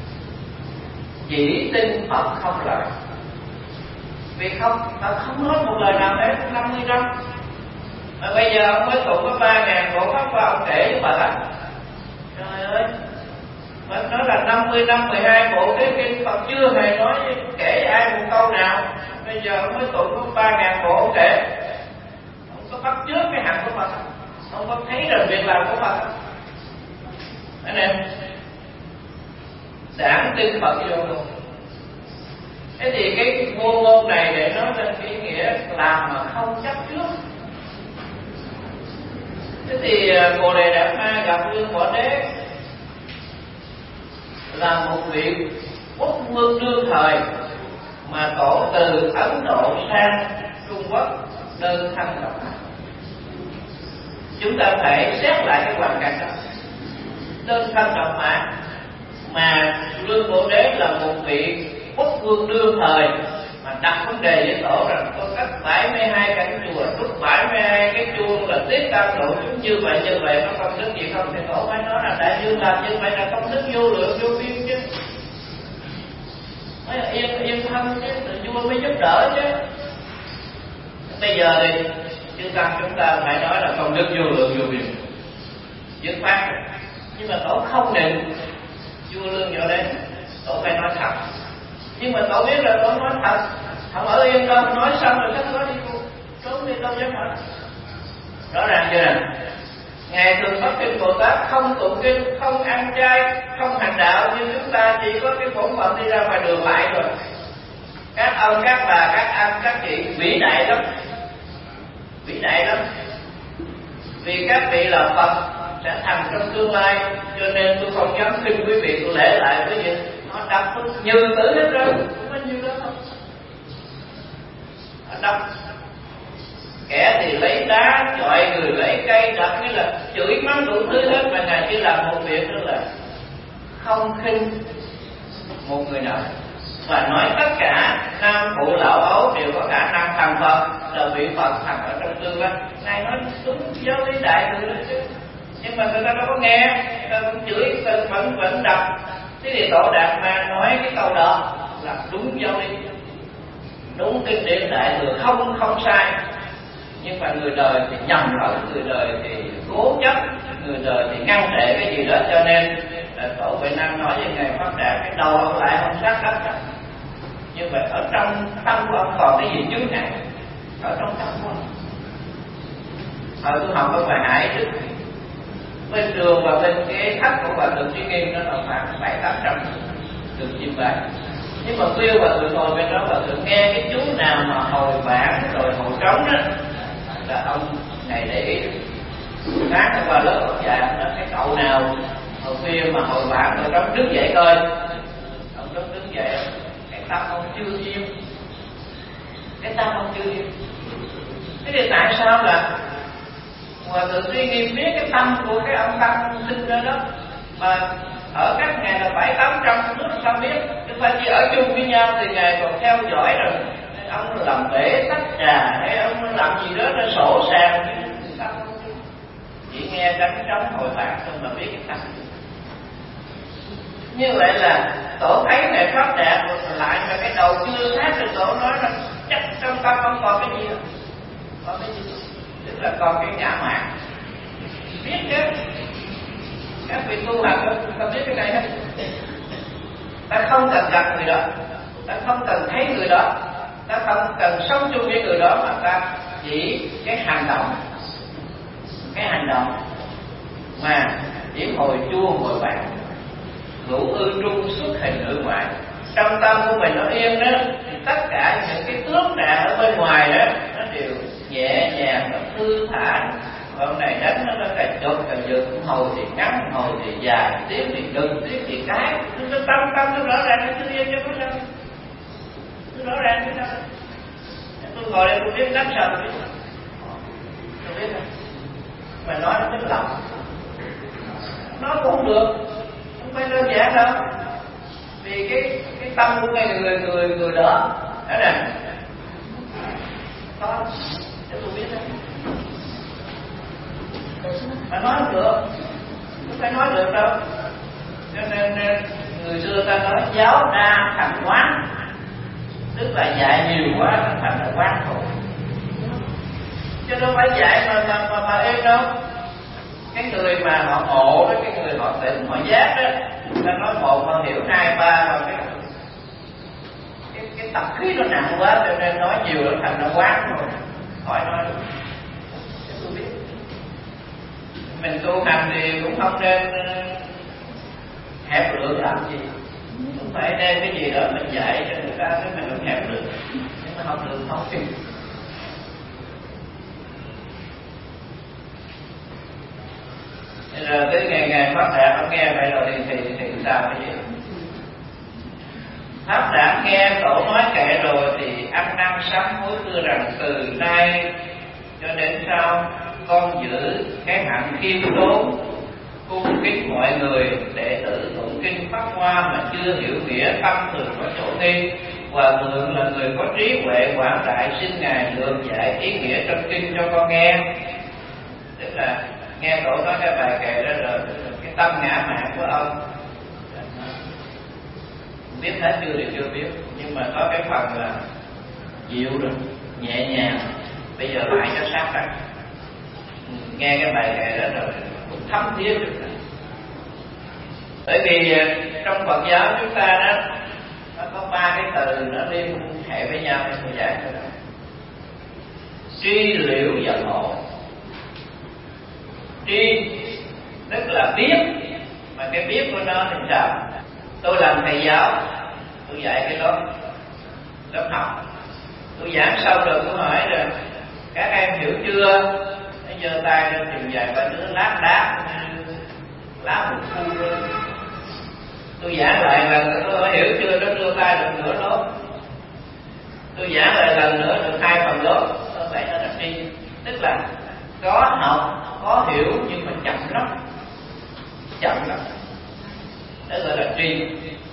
Chỉ tin Phật không lời, vì không Phật không nói một lời nào hết 50 năm. Mà bây giờ ông mới tụng có 3.000 bộ pháp và ông kể với Phật à? Trời ơi, Phật nói là 50 năm 12 bộ cái kinh Phật chưa hề nói kể ai một câu nào. Bây giờ ông mới tụng có 3.000 bộ ông kể. Ông có bắt chước cái hạnh của Phật, ông có thấy được việc làm của Phật. Anh em đảng tin Phật vô luôn. Thế thì cái ngôn ngôn này để nói lên cái ý nghĩa làm mà không chấp trước. Thế thì Bồ Đề Đạt Ma gặp Lương Võ Đế là một vị quốc vương đương thời mà tổ từ Ấn Độ sang Trung Quốc đơn thân độc mã. Chúng ta phải xét lại cái hoàn cảnh đó. Đơn thân độc mã mà Lương Võ Đế là một vị quốc vương đương thời mà đặt vấn đề với tổ rằng có cắt 72 cánh chùa, rút 72 cái chuông là tiết tam độ chúng như vậy nó công đức gì không? Thì tổ phải nói là đại dương làm như vậy là công đức vô lượng vô biên chứ. Nói là yên thân chứ, vua mới giúp đỡ chứ. Bây giờ thì chư tăng chúng ta phải nói là công đức vô lượng vô biên, dứt khoát. Nhưng mà tổ không định vua lương vào đây, tổ phải nói thật. Nhưng mà tổ biết là tổ nói thật, không ở yên đâu, nói xong rồi chắc có đi trốn đi đâu dám hỏi. Rõ ràng chưa nè? Ngài Thường Pháp Kinh Bồ Tát không tụng kinh, không ăn chay, không hành đạo, nhưng chúng ta chỉ có cái bổn phận đi ra ngoài đường lại rồi. Các ông, các bà, các anh, các chị vĩ đại lắm, vĩ đại lắm. Vì các vị là Phật sẽ thành trong tương lai, cho nên tôi không dám khinh quý vị, tôi lễ lại với gì nó đập tôi như tử hết rồi, không có như đó không. Nó đập, kẻ thì lấy đá chọi người, lấy cây đập, như là chửi mắng đủ thứ hết. Mà Ngài chỉ làm một việc đó là không khinh một người nào, và nói tất cả nam phụ lão ấu đều có khả năng thành Phật, là vị Phật thành ở trong tương lai. Ngài nói đúng giáo lý đại người đó chứ. Nhưng mà người ta đâu có nghe, người ta vẫn chửi, người ta vẫn đập. Thế thì Tổ Đạt Ma nói cái câu đó là đúng giáo lý, đúng kinh điển đại thừa, không sai. Nhưng mà người đời thì nhầm lẫn, người đời thì cố chấp, người đời thì ngăn trệ cái gì đó. Cho nên Tổ Huệ Năng nói với Ngài Pháp Đạt, cái đầu ông lại không sát đất đó. Nhưng mà ở trong tâm của ông còn cái gì chướng ngại, ở trong tâm của ông. Hồi tôi học ở ngoài Hải Đức, bên đường và bên cái thách của Hòa Thượng Trí Nghiêm nó là khoảng 700-800 đường chim bay. Nhưng mà kêu Hòa Thượng ngồi bên đó, Hòa Thượng nghe cái chú nào mà hồi bản rồi hồi trống đó là ông này để ý. Sáng qua lớp ông dạy là cái cậu nào hồi khuya mà hồi bản rồi trống đứng dậy coi. Ông đứng dậy, cái tâm ông chưa yên, cái tâm ông chưa yên. Thế thì tại sao là Hòa Thượng Trí Nghiêm biết cái tâm của cái ông Tăng sinh ra đó, mà ở các ngày là 700-800 nước sao biết? Chứ phải chỉ ở chung với nhau thì Ngài còn theo dõi rồi ông làm bể tách trà hay ông làm gì đó nó sổ sàng, chỉ nghe đánh trống hội bạc thôi mà biết cái tâm. Như vậy là Tổ thấy Ngài Pháp Đạt lại mà cái đầu chưa sát thì Tổ nói là chắc trong tâm không còn cái gì đâu, còn cái gì, tức là còn cái ngã mạn. Biết chứ, các vị tu hành ta biết cái này hết. Ta không cần gặp người đó, ta không cần thấy người đó, ta không cần sống chung với người đó, mà ta chỉ cái hành động mà chỉ hồi chuông hồi bạc, hữu ư trung xuất hình ở ngoài. Trong tâm của mình nó yên đó, thì tất cả những cái tướng nạn ở bên ngoài đó nó đều nhẹ nhàng, nó thư thả. Con này đánh nó càng chốt càng dược, hồi thì ngắn, hồi thì dài, tiếng thì đừng, tiếng thì cái. Nó tâm nó rõ ràng, nó chưa yên cho nó sao. Nó rõ ràng chứ sao. Tôi ngồi đây tôi biết đánh sao tôi biết. Tôi biết không? Mà nói nó biết lòng. Nói cũng không được, không phải đơn giản đâu. Vì cái tâm của người đó nè, đó, cho tôi biết đấy. Mà nói không được, không phải nói được đâu. Cho nên người xưa ta nói giáo đa thành quán, tức là dạy nhiều quá nó thành là quán thôi. Chứ đâu phải dạy mà êm đâu. Cái người mà họ ngộ đó, cái người họ tỉnh, họ giác đó, ta nói một họ hiểu hai ba, rồi cái tập khí nó nặng quá cho nên nói nhiều nó thành nó quán rồi. Khỏi nói được. Chứ tôi biết. Mình tu hành thì cũng không nên hẹp lượng làm gì. Không phải đem cái gì đó mình dạy cho người ta cái mình cũng hẹp lượng. Nhưng mà học lượng không kịp. Nên rồi tới ngày Pháp Đạt ông nghe vậy rồi thì sao cái gì? Pháp Đạt nghe Tổ nói kệ rồi thì ăn năn sám hối thưa rằng từ nay cho đến sau con giữ cái hạnh khiêm tốn, cung kính mọi người, đệ tử tụng kinh Pháp Hoa mà chưa hiểu nghĩa tâm thường có chỗ nghi, Hòa thượng là người có trí huệ quảng đại, xin ngài lược giải ý nghĩa trong kinh cho con nghe. Tức là nghe tổ nói cái bài kệ đó rồi, cái tâm ngã mạn của ông biết hết chưa thì chưa biết, nhưng mà có cái phần là dịu rồi, nhẹ nhàng. Bây giờ lại cho sát răng. Nghe cái bài kệ đó rồi cũng thấm thiết được. Bởi vì trong Phật giáo chúng ta đó, nó có ba cái từ nó liên hệ với nhau để tôi giải cho đó. Tri liễu và ngộ. Tri tức là biết, mà cái biết của nó thì sao? Tôi làm thầy giáo, tôi dạy cái lớp học, tôi giảng xong rồi tôi hỏi rồi các em hiểu chưa? Nó giơ tay lên thì vài ba đứa lát đá lá một khu lên. Tôi giảng lại lần tôi hỏi hiểu chưa? Nó đưa tay được nửa lớp. Tôi giảng lại lần nữa được 2 phần lớp. Vậy nó là tri. Tức là có học, có hiểu nhưng mà chậm lắm. Đó gọi là tri.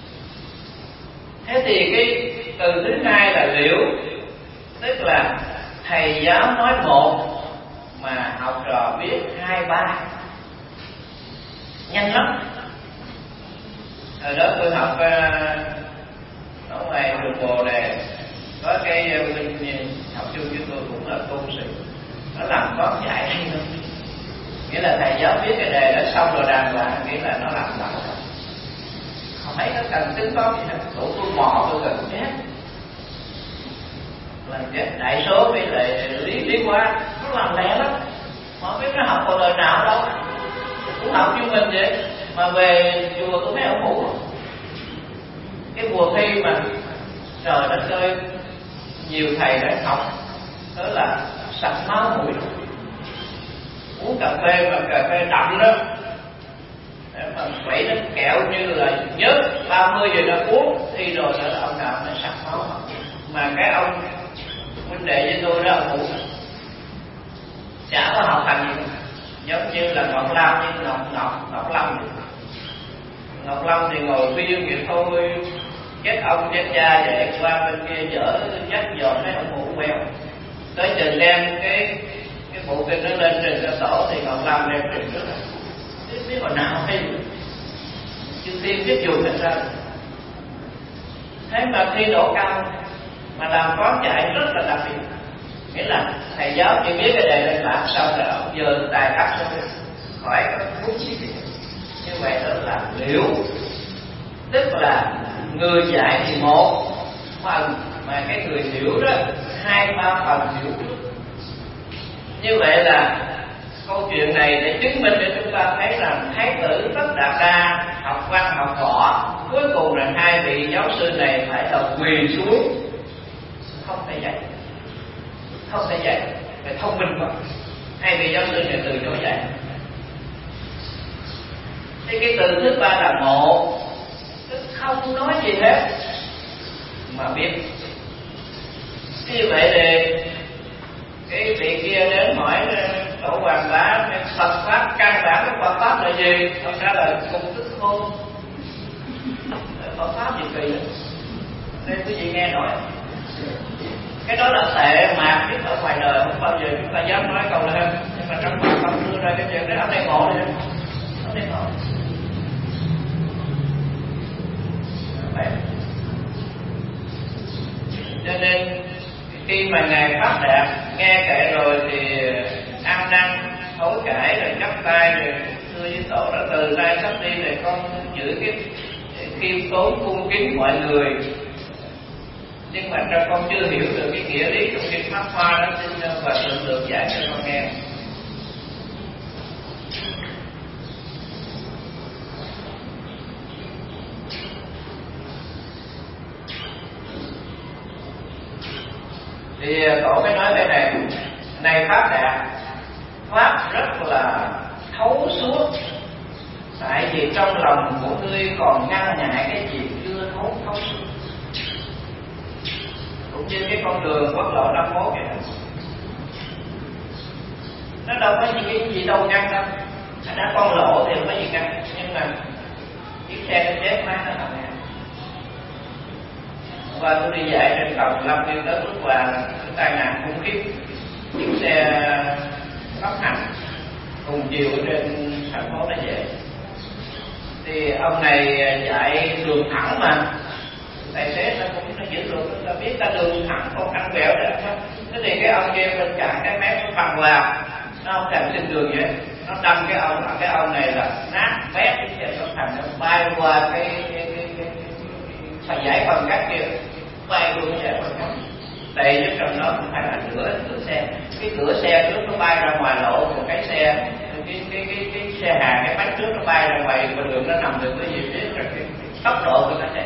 Thế thì cái từ thứ hai là liễu, tức là thầy giáo nói một mà học trò biết 2, 3, nhanh lắm. Hồi đó tôi học ở ngoài đường Bồ này có cái bên học chung với tôi cũng là tôn sĩ, nó làm toán dạy hay lắm. Nghĩa là thầy giáo biết cái đề đó xong rồi đàng hoàng, nghĩa là nó làm lại. Không thấy nó cần tính toán gì hết, tụi tôi mò tôi cần chết. Là đại số với lại lý hóa nó làm lẹ lắm, họ biết nó học vào đời nào đâu. Cũng học như mình vậy, mà về chùa tôi thấy ông ngủ. Cái mùa thi mà trời đất ơi, nhiều thầy đã học đó là sặc máu mũi, uống cà phê mà cà phê đậm đó, để mà quẩy nó kẹo như là nhớt 30 giờ nó uống thi rồi đó là ông nào nó sặc máu. Mà cái ông huynh đệ với tôi đó, ông ngủ chả có học hành gì, giống như là Ngọc Lâm với Ngọc Lâm. Ngọc Lâm thì ngồi phiêu vậy thôi, chết ông chết cha vậy, qua bên kia dở dắt dòm thấy ông ngủ queo. Tới trình đem cái bộ kinh nó lên trình cho tổ thì Ngọc Lâm đem trình trước rồi. Biết hồi nào hay chư tiên biết dùng thành ra. Thế mà thi độ cao mà làm toán chạy rất là đặc biệt. Nghĩa là thầy giáo chỉ biết cái đề lên bảng xong rồi ông giờ tài áp xuống khỏi có phút gì. Như vậy đó là liễu, tức là người dạy thì một phần mà cái người hiểu đó 2, 3 phần hiểu trước. Như vậy là câu chuyện này để chứng minh cho chúng ta thấy rằng Thái tử Tất Đạt Đa học văn học võ, cuối cùng là 2 vị giáo sư này phải là quỳ xuống, không thể dạy, phải thông minh quá. 2 vị giáo sư này từ chối dạy. Thì cái từ thứ ba là ngộ, tức không nói gì hết mà biết. Như vậy thì cái vị kia đến hỏi tổ Hoàng Bá Phật pháp căn bản của Phật pháp là gì? Ông trả lời cùng tức khôn. Phật pháp gì kỳ lắm, nên quý vị nghe nổi. Cái đó là tệ mạc nhất ở ngoài đời, không bao giờ chúng ta dám nói câu này. Nhưng mà trong Phật không đưa ra cái chuyện đấy, ông đây ngộ đi, ông đây ngộ. Cho nên khi mà ngài Pháp Đạt nghe kệ rồi thì ăn năn hối cải rồi chắp tay rồi thưa với tổ là từ nay sắp đi thì con giữ cái khiêm tốn cung kính mọi người, nhưng mà trong con chưa hiểu được cái nghĩa lý trong kinh Pháp Hoa đó, xin và thượng được giải cho con nghe. Thì tổ mới nói đây này Pháp Đạt, Pháp rất là thấu suốt, tại vì trong lòng của ngươi còn ngăn ngại cái gì chưa thấu suốt. Cũng như cái con đường quốc lộ 51 vậy đó, nó đâu có cái gì đâu ngăn đâu, đã con lộ thì không có gì ngăn, nhưng mà chiếc xe nó chết máy nó làm ngăn. qua tôi đi dạy trên cầu Lâm Viên tới lúc qua tai nạn khủng khiếp, chiếc xe tốc hành cùng chiều ở trên thành phố này về. Thì ông này chạy đường thẳng mà tài xế nó cũng nó giữ được, nó biết ta đường thẳng không ăn quẹo được. Thế thì cái ông kia bên cạnh cái mép nó phăng qua, nó không thèm xin đường vậy, nó đâm cái ông này là nát bét cái xe tốc hành, nó bay qua cái phải giải phân cách kia, bay luôn cái giải phân cách. Tại chứ trong đó cũng phải là cửa xe, cái cửa xe trước nó bay ra ngoài lộ, một cái xe cái xe hàng, cái bánh trước nó bay ra ngoài và đường nó nằm được cái gì biết rồi cái tốc độ của nó chạy.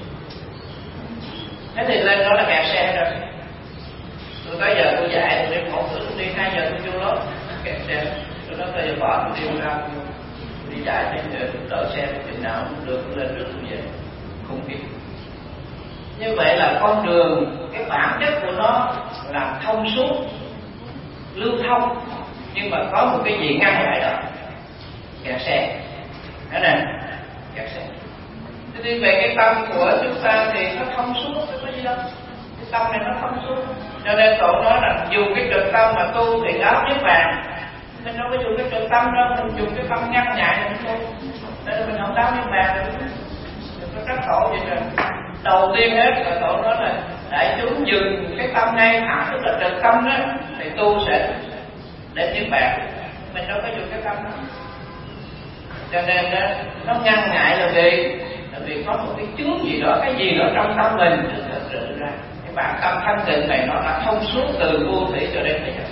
Thế thì lên đó là kẹt xe rồi. Tôi tới giờ tôi dạy tôi đi 1 bữa tôi đi 2 giờ tôi vô lớp kẹt xe, tôi nói tôi bỏ tôi đi ra tôi đi dạy thêm giờ tôi đợi xe chừng nào cũng được tôi lên trước tôi về không kịp. Như vậy là con đường cái bản chất của nó là thông suốt lưu thông, nhưng mà có một cái gì ngăn lại đó, kẹt xe. Thế này kẹt xe. Thế thì về cái tâm của chúng ta thì nó thông suốt, chứ có gì đâu. Cái tâm này nó thông suốt. Cho nên Tổ nói là dùng cái trực tâm mà tu thì áo niết bàn. Mình đâu có dùng cái trực tâm đâu, mình dùng cái tâm ngăn nhại mình tu. Nên là mình không áo niết bàn được. Đừng có trách Tổ vậy rồi. Đầu tiên hết là Tổ nói là đại chúng dừng cái tâm ngay thẳng, tức là trực tâm đó, thì tu sẽ đến niết bàn. Mình đâu có dùng cái tâm đó. Cho nên đó, nó ngăn ngại là gì? Là vì có một cái chướng gì đó, cái gì đó trong tâm mình thực sự ra. Cái bản tâm thanh tịnh này nó đã thông suốt từ vô thủy cho đến bây giờ.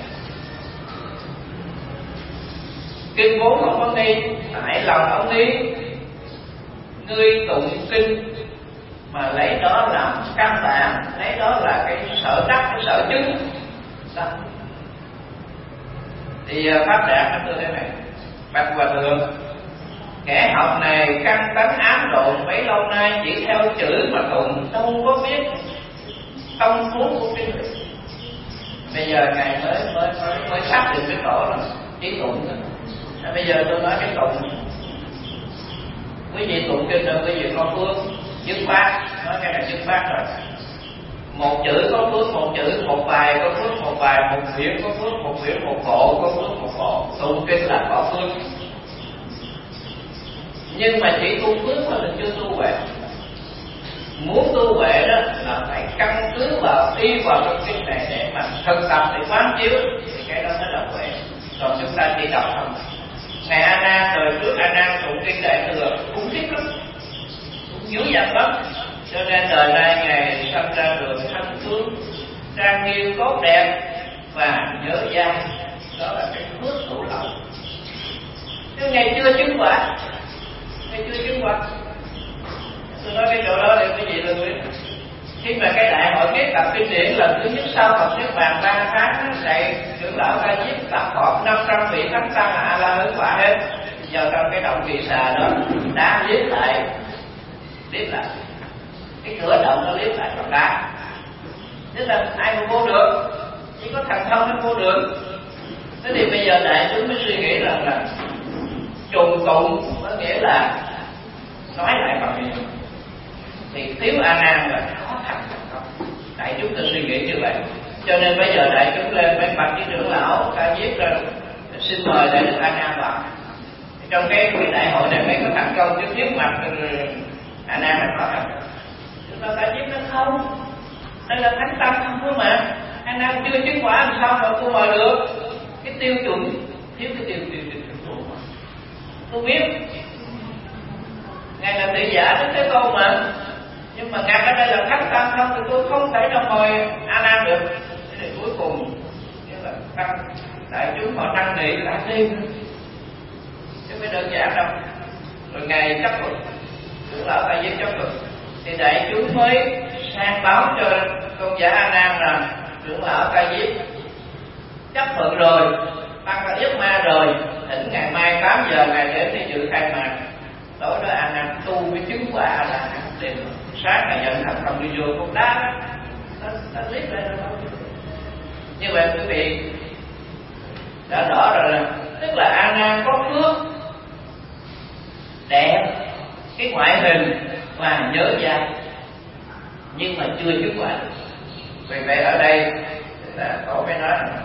Kinh vốn không có nghi, tại lòng ông nghi. Ngươi tụng kinh mà lấy đó làm căn bản, lấy đó là cái sở đắc, cái sở chứng đó. Thì Pháp Đạt nó thưa thế này: bạch Hòa Thượng, kẻ học này căn tánh ám độn mấy lâu nay chỉ theo chữ mà tụng, không có biết công phu của kinh. Bây giờ ngài mới xác định cái tổ là chỉ tụng thôi. Bây giờ tôi nói cái tụng, quý vị tụng kinh rồi quý vị có phước dứt khoát, nói cái này dứt khoát rồi. Một chữ có phước một chữ, một bài có phước một bài, một quyển có phước một quyển, một bộ có phước một bộ. Tụng kinh là có phước. Nhưng mà chỉ tu phước mà mình chưa tu huệ. Muốn tu huệ đó là phải căn cứ vào đi vào trong kinh này để mà thực tập để quán chiếu, thì cái đó mới là huệ. Còn chúng ta chỉ đọc không. Ngày A Nan đời trước A Nan tụng kinh Đại Thừa cũng thích lắm, cũng dữ dằn lắm. Cho nên đời nay ngài sanh ra đường thanh tướng, trang nghiêm tốt đẹp và nhớ dai. Đó là cái phước đủ lậu. Nhưng ngày chưa chứng quả, ngày chưa chứng quả. Tôi nói cái chỗ đó để quý vị lưu ý. Khi mà cái đại hội kết tập kinh điển lần thứ nhất sau Phật Niết Bàn 3 tháng dạy trưởng lão Ca Diếp tập họp 500 vị thánh tăng A La Hán quả hết. Giờ trong cái động kỳ xà đó đá liếp lại cái cửa động nó liếp lại bằng đá. Tức là ai mà vô được, chỉ có thần thông mới vô được. Thế thì bây giờ đại chúng mới suy nghĩ rằng là trùng tụng có nghĩa là nói lại bằng miệng, thì thiếu A Nan là khó thành công. Đại chúng ta suy nghĩ như vậy. Cho nên bây giờ đại chúng lên mấy bạch với trưởng lão Ca Diếp ra xin mời đại đức A Nan vào. Trong cái buổi đại hội này mới có thành công, chứ trước mặt A Nan là khó thành công. Chúng ta Ca Diếp nó không, đây là thánh tâm không có mà. A Nan chưa chứng quả làm sao mà tôi mời được. Cái tiêu chuẩn thiếu cái tiêu chuẩn tôi biết. Ngài là tỷ giả Đức Thế Tôn mà, nhưng mà ngài ở đây là thánh tâm không thì tôi không thể nào mời A Nan được. Thế thì cuối cùng như là tăng đại chúng họ năn nỉ lại thêm, chứ không phải đơn giản đâu. Rồi ngài chấp thuận, trưởng lão Ca Diếp chấp thuận, thì đại chúng mới sang báo cho tôn giả A Nan rằng trưởng lão Ca Diếp chấp thuận rồi, tăng Ca Diếp ma rồi, thỉnh ngày mai 8 giờ ngài đến để dự khai mạc. Tối đó A Nan tu với chứng quả là liền sáng ngày nhận thành công đi vô cục đá đó, ta liếc lên đó. Như vậy quý vị đã rõ rồi là tức là A Nan có phước đẹp, cái ngoại hình và nhớ dai. nhưng mà chưa chứng quả được. Vì vậy ở đây là Tổ mới nói rằng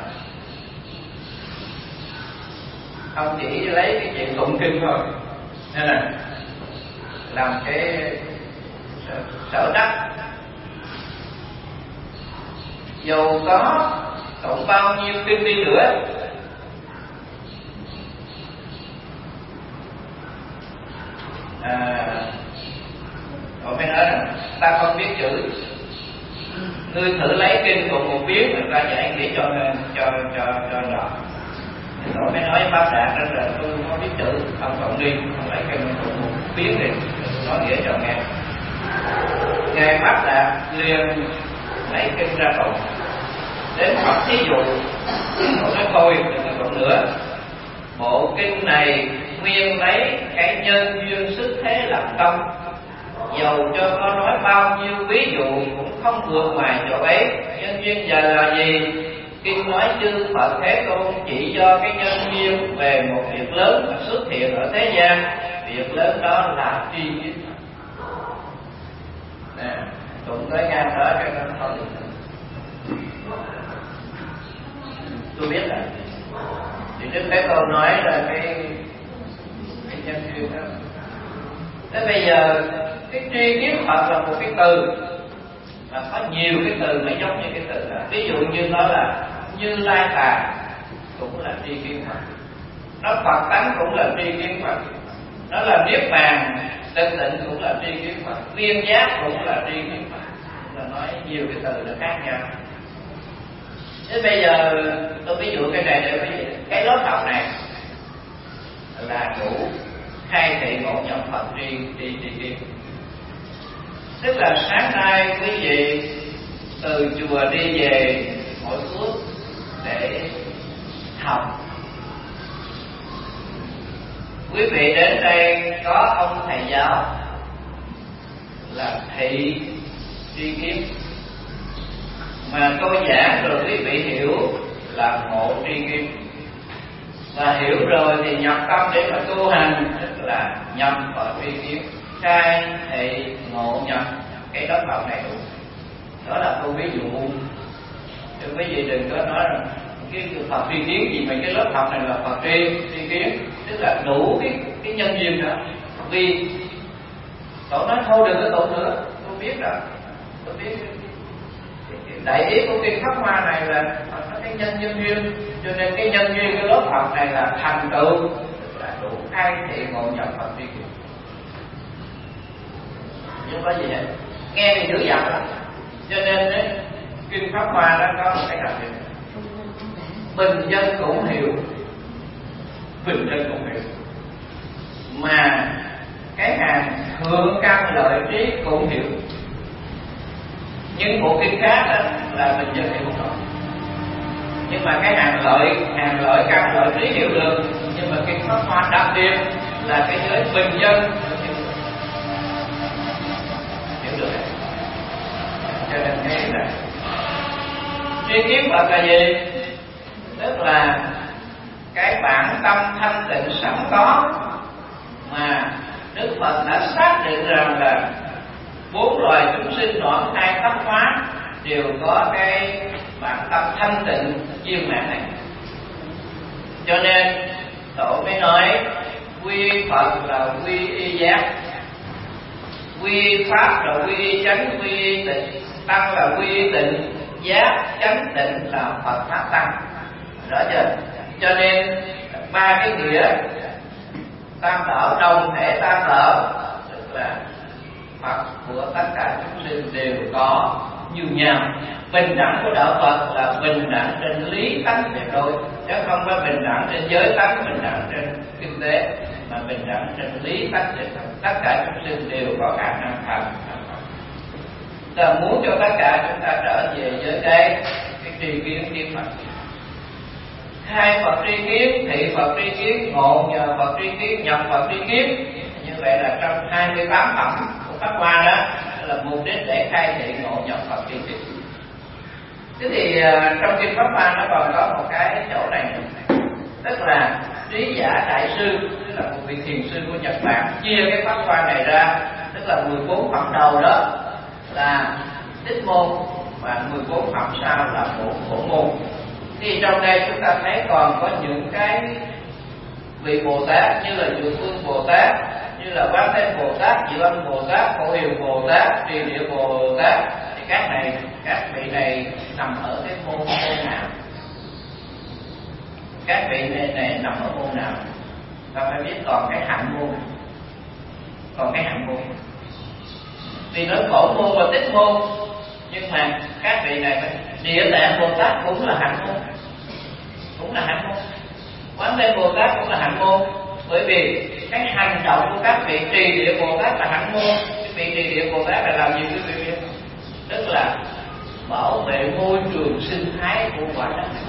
ông chỉ lấy cái chuyện tụng kinh thôi, nên là làm cái sở đắc. Dù có tụng bao nhiêu kinh đi nữa, Tổ mới nói rằng ta không biết chữ, ngươi thử lấy kinh tụng một tiếng người ta giải nghĩa cho rõ. Tổ mới nói Pháp Đạt rằng là tôi không biết chữ, ông tụng đi, ông lấy kinh tụng một tiếng đi, nói nghĩa cho nghe. Ngài Pháp Đạt liền lấy kinh ra tụng, đến Phật thí dụ, Tổ nói thôi đừng tụng nữa. Bộ kinh này nguyên lấy cái nhân duyên sức thế làm công, dầu cho có nói bao nhiêu ví dụ cũng không vượt ngoài chỗ ấy. Nhân duyên giờ là gì? Kinh nói chư Phật Thế Tôn chỉ do cái nhân duyên về một việc lớn mà xuất hiện ở thế gian. Việc lớn đó là tri kiến. Tụng tới ngang đó cho nó không được. Tôi biết là thì Đức Thế Tôn nói là cái nhân duyên đó. Thế bây giờ cái tri kiến Phật là một cái từ mà có nhiều cái từ nó giống như cái từ là, ví dụ như nó là Như Lai Tà cũng là tri kiến Phật, nó Phật tánh cũng là tri kiến Phật, nó là Niết Bàn Tịnh Tịnh cũng là tri kiến Phật, Viên Giác cũng là tri kiến Phật. Là nói nhiều cái từ nó khác nhau. Thế bây giờ tôi ví dụ cái này để ví dụ cái lớp học này là đủ khai thị ngộ nhập Phật tri kiến. Tức là sáng nay quý vị từ chùa đi về Hội Phước để học. Quý vị đến đây có ông thầy giáo là thị tri kiến, mà tôi giảng rồi quý vị hiểu là ngộ tri kiến, và hiểu rồi thì nhập tâm để mà tu hành, tức là nhập vào tri kiến, khai thị ngộ nhập. Cái lớp học này đủ. Đó là tôi ví dụ, chứ quý vị đừng có nói rằng cái Phật tri kiến gì mà cái lớp học này là Phật tri kiến, tức là đủ cái nhân duyên đó. Vì Tổ nói thôi đừng có tụng nữa, tôi biết rồi, tôi biết đại ý của kinh Pháp Hoa này là cái nhân duyên, cho nên cái nhân duyên cái lớp học này là thành tựu, là đủ khai thị ngộ nhập Phật tri kiến. Nhưng có gì vậy? Nghe thì dữ dằn lắm, cho nên ấy, kinh Pháp Hoa đó có một cái đặc điểm, bình dân cũng hiểu, bình dân cũng hiểu, mà cái hàng thượng căn lợi trí cũng hiểu. Nhưng bộ kinh khác đó là bình dân hiểu không, nhưng mà cái hàng lợi căn lợi trí hiểu được, nhưng mà kinh Pháp Hoa đặc biệt là cái giới bình dân hiểu được. Cho nên cái là tri kiến Phật là gì? Tức là cái bản tâm thanh tịnh sẵn có mà Đức Phật đã xác định rằng là bốn loài chúng sinh đoạn khai thất hóa đều có cái bản tâm thanh tịnh viên mãn này. Cho nên Tổ mới nói quy Phật là quy y giác, quy Pháp là quy y chánh, quy y tịnh, Tăng là quy y tịnh, giác chánh tịnh là Phật Pháp Tăng. Rõ chưa? Cho nên ba cái nghĩa tam đảo đồng thể tam đảo, tức là Phật của tất cả chúng sinh đều có như nhau. Bình đẳng của đạo Phật là bình đẳng trên lý tánh tuyệt đối, chứ không có bình đẳng trên giới tánh, bình đẳng trên kinh tế, mà bình đẳng trên lý tánh tuyệt đối. Tất cả chúng sinh đều có khả năng thành. Ta muốn cho tất cả chúng ta trở về với cái tri kiến kiến Phật, khai Phật tri kiến, thị Phật tri kiến, ngộ nhờ Phật tri kiến, nhập Phật tri kiến. Như vậy là trong 28 phẩm của Pháp Hoa đó là mục đích để khai thị ngộ nhập Phật tri kiến. Thế thì trong kinh Pháp Hoa nó còn có một cái chỗ này, tức là Trí Giả Đại Sư, tức là một vị thiền sư của Nhật Bản, chia cái Pháp Hoa này ra, tức là 14 phẩm đầu đó là tích môn và 14 phẩm sau là bổ môn. Thì trong đây chúng ta thấy còn có những cái vị Bồ Tát như là Dược Phương Bồ Tát, như là Quán Thế Bồ Tát, Diệu Âm Bồ Tát, Phổ Hiền Bồ Tát, Trì Địa Bồ Tát. Thì các vị này nằm ở cái môn nào? Các vị này nằm ở môn nào? Ta phải biết còn cái hạnh môn. Vì nói khổ môn và tích môn, nhưng mà các vị này Địa Tạng Bồ Tát cũng là hạnh môn, Quán Thế Bồ Tát cũng là hạnh môn. Bởi vì cái hành động của các vị Trì Địa Bồ Tát là hạnh môn. Cái vị Trì Địa Bồ Tát là làm gì quý vị biết? Tức là bảo vệ môi trường sinh thái của quả đất này.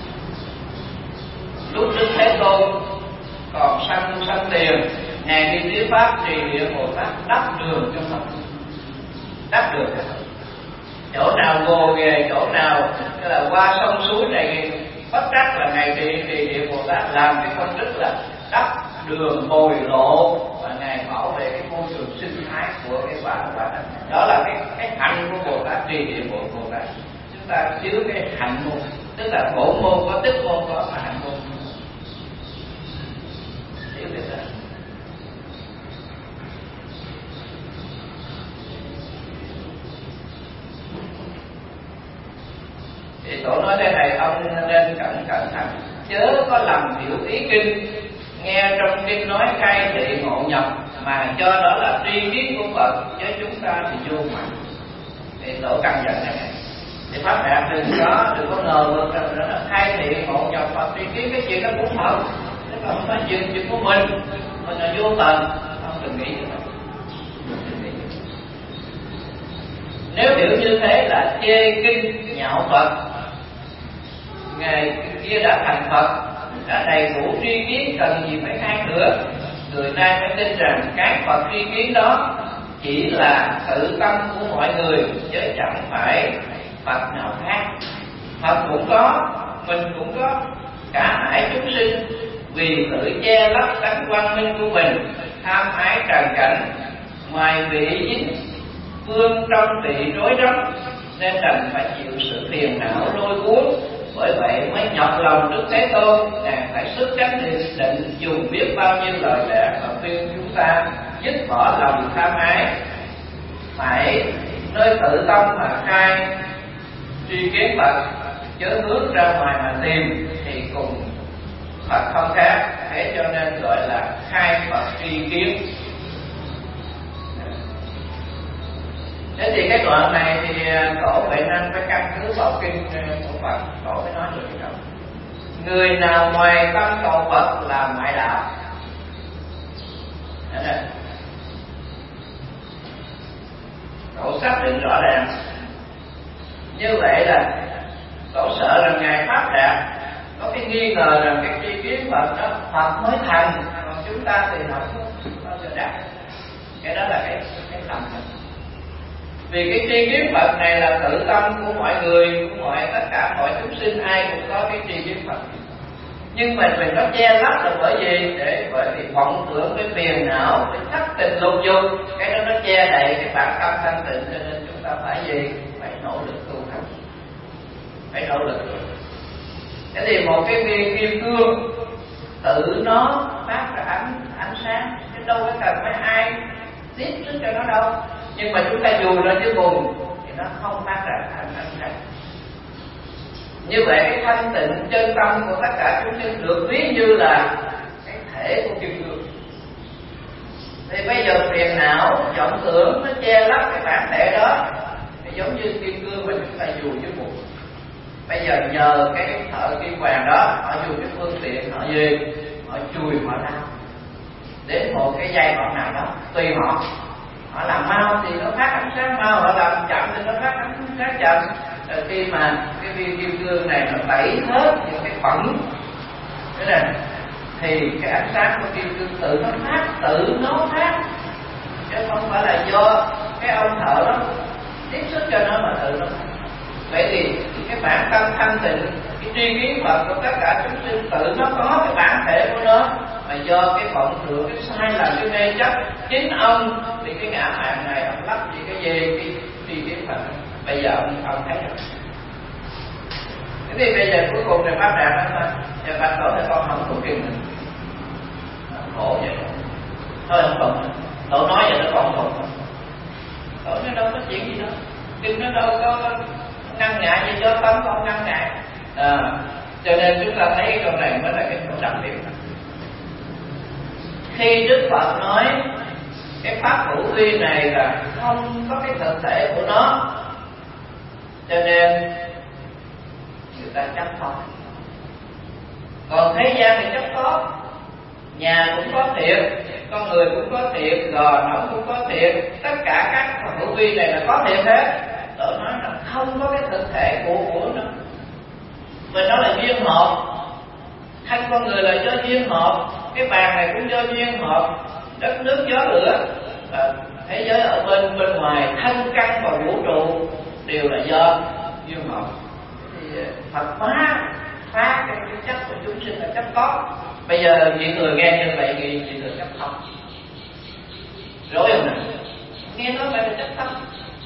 Lúc Đức Thế Tôn còn sanh tiền, ngài đi thuyết pháp, Trì Địa Bồ Tát đắp đường cho Phật, đắp đường cho Phật. Chỗ nào gồ ghề, chỗ nào là qua sông suối này bất trắc là ngài Trì Địa Bồ Tát làm cái công đức là đắp đường bồi lộ, và ngài bảo vệ cái môi trường sinh thái của cái quả đất. Đó là cái hạnh của Bồ Tát, Trì Địa Bồ Tát. Chúng ta thiếu cái hạnh môn, tức là bổ môn có, tích môn có, mà hạnh môn thiếu cái đó. Thì tổ nói thế này, ông nên cẩn thận, chớ có lầm hiểu ý kinh, nghe trong kinh nói khai thị ngộ nhập mà cho đó là tri kiến của Phật, với chúng ta thì vô mạnh. Thì tổ căn dặn này, thì pháp đạt đừng có ngờ vực rằng đó là khai thị ngộ nhập Phật tri kiến, cái chuyện đó cũng thật, chứ không phải chuyện của mình là vô tận, không đừng nghĩ như vậy. Nếu hiểu như thế là chê kinh nhạo Phật, ngày kia đã thành Phật, đã đầy đủ tri kiến, cần gì phải khai nữa. Người ta phải tin rằng cái Phật tri kiến đó chỉ là tự tâm của mọi người, chứ chẳng phải Phật nào khác. Phật cũng có, mình cũng có, cả hải chúng sinh vì tự che lấp tánh quang minh của mình, tham ái trần cảnh, ngoài vị dính vương trong vị rối rắm, nên đành phải chịu sự phiền não lôi cuốn. Bởi vậy mới nhọc lòng Đức Thế Tôn, ngài phải xuất chánh định dùng biết bao nhiêu lời lẽ và khuyên chúng ta dứt bỏ lòng tham ái, phải nơi tự tâm mà khai tri kiến Phật, chớ hướng ra ngoài mà tìm, thì cùng Phật không khác. Thế cho nên gọi là khai Phật tri kiến. Thế thì cái đoạn này thì tổ Huệ Năng phải căn cứ vào kinh của Phật, tổ mới nói được cái đó. Người nào ngoài tâm cầu Phật là ngoại đạo. Tổ xác định rõ ràng. Như vậy là tổ sợ rằng ngài Pháp Đạt có cái nghi ngờ rằng cái tri kiến Phật đó Phật mới thành, còn chúng ta thì không bao giờ đạt. Cái đó là cái lầm thật. Vì cái tri kiến Phật này là tự tâm của mọi người, của tất cả mọi chúng sinh, ai cũng có cái tri kiến Phật. Nhưng mà mình có che lấp là bởi vì bởi vì vọng tưởng, cái phiền não, cái thất tình lục dục, cái đó nó che đậy cái bản tâm thanh tịnh, cho nên chúng ta phải gì? Phải nỗ lực tu hành, phải nỗ lực. Thế thì một cái viên kim cương tự nó phát ra ánh sáng, chứ đâu có cần phải ai tiếp sức cho nó đâu. Nhưng mà chúng ta dùi lên cái bùn thì nó không phát ra ánh sáng. Như vậy cái thanh tịnh chân tâm của tất cả chúng sinh được ví như là cái thể của kim cương. Thì bây giờ phiền não, vọng tưởng nó che lấp cái bản thể đó, thì giống như kim cương mà chúng ta dùi dưới bùn. Bây giờ nhờ cái thợ kim hoàn đó, họ dùng cái phương tiện họ gì? Họ chùi họ lao đến một cái giai đoạn nào đó tùy họ. Họ làm mau thì nó phát ánh sáng mau, họ làm chậm thì nó phát ánh sáng chậm. Rồi khi mà cái viên kim cương này nó tẩy hết những cái bẩn thế này, thì cái ánh sáng của kim cương tự nó phát, chứ không phải là do cái ông thợ đó tiếp sức cho nó mà tự nó phát. Vậy thì cái bản tâm thanh tịnh, cái tri kiến Phật của tất cả chúng sinh tự nó có cái bản thể của nó, mà do cái vọng tưởng, cái sai lầm, cái mê chấp chính ông thì cái ngã mạn này ông lắp gì cái gì cái tri kiến Phật Bây giờ ông thấy rồi. Thế thì bây giờ cuối cùng thì Pháp Đạt nói thôi, giờ bạch tổ thì con không thuộc kinh nữa, khổ vậy thôi không tụng. Tổ nói vậy nó còn không tụng. Tổ nó đâu có chuyện gì đâu, kinh nó đâu có ngăn ngại gì cho tâm con ngăn ngại. Cho nên chúng ta thấy câu này mới là cái chỗ đặc biệt. Khi Đức Phật nói cái pháp hữu vi này là không có cái thực thể của nó, cho nên người ta chấp không. Còn thế gian thì chấp có, nhà cũng có thiệt, con người cũng có thiệt, gò nóng cũng có thiệt, tất cả các pháp hữu vi này là có thiệt hết. Tôi nói là không có cái thực thể của nó, và nó là duyên hợp. Thân con người là do duyên hợp, cái bàn này cũng do duyên hợp, đất nước gió lửa, thế giới ở bên ngoài, thân căn và vũ trụ đều là do duyên hợp. Thì Phật phá cái chấp của chúng sinh là chấp có. Bây giờ những người nghe như vậy thì những người chấp không, rối không nào? Nghe nói vậy là chấp không.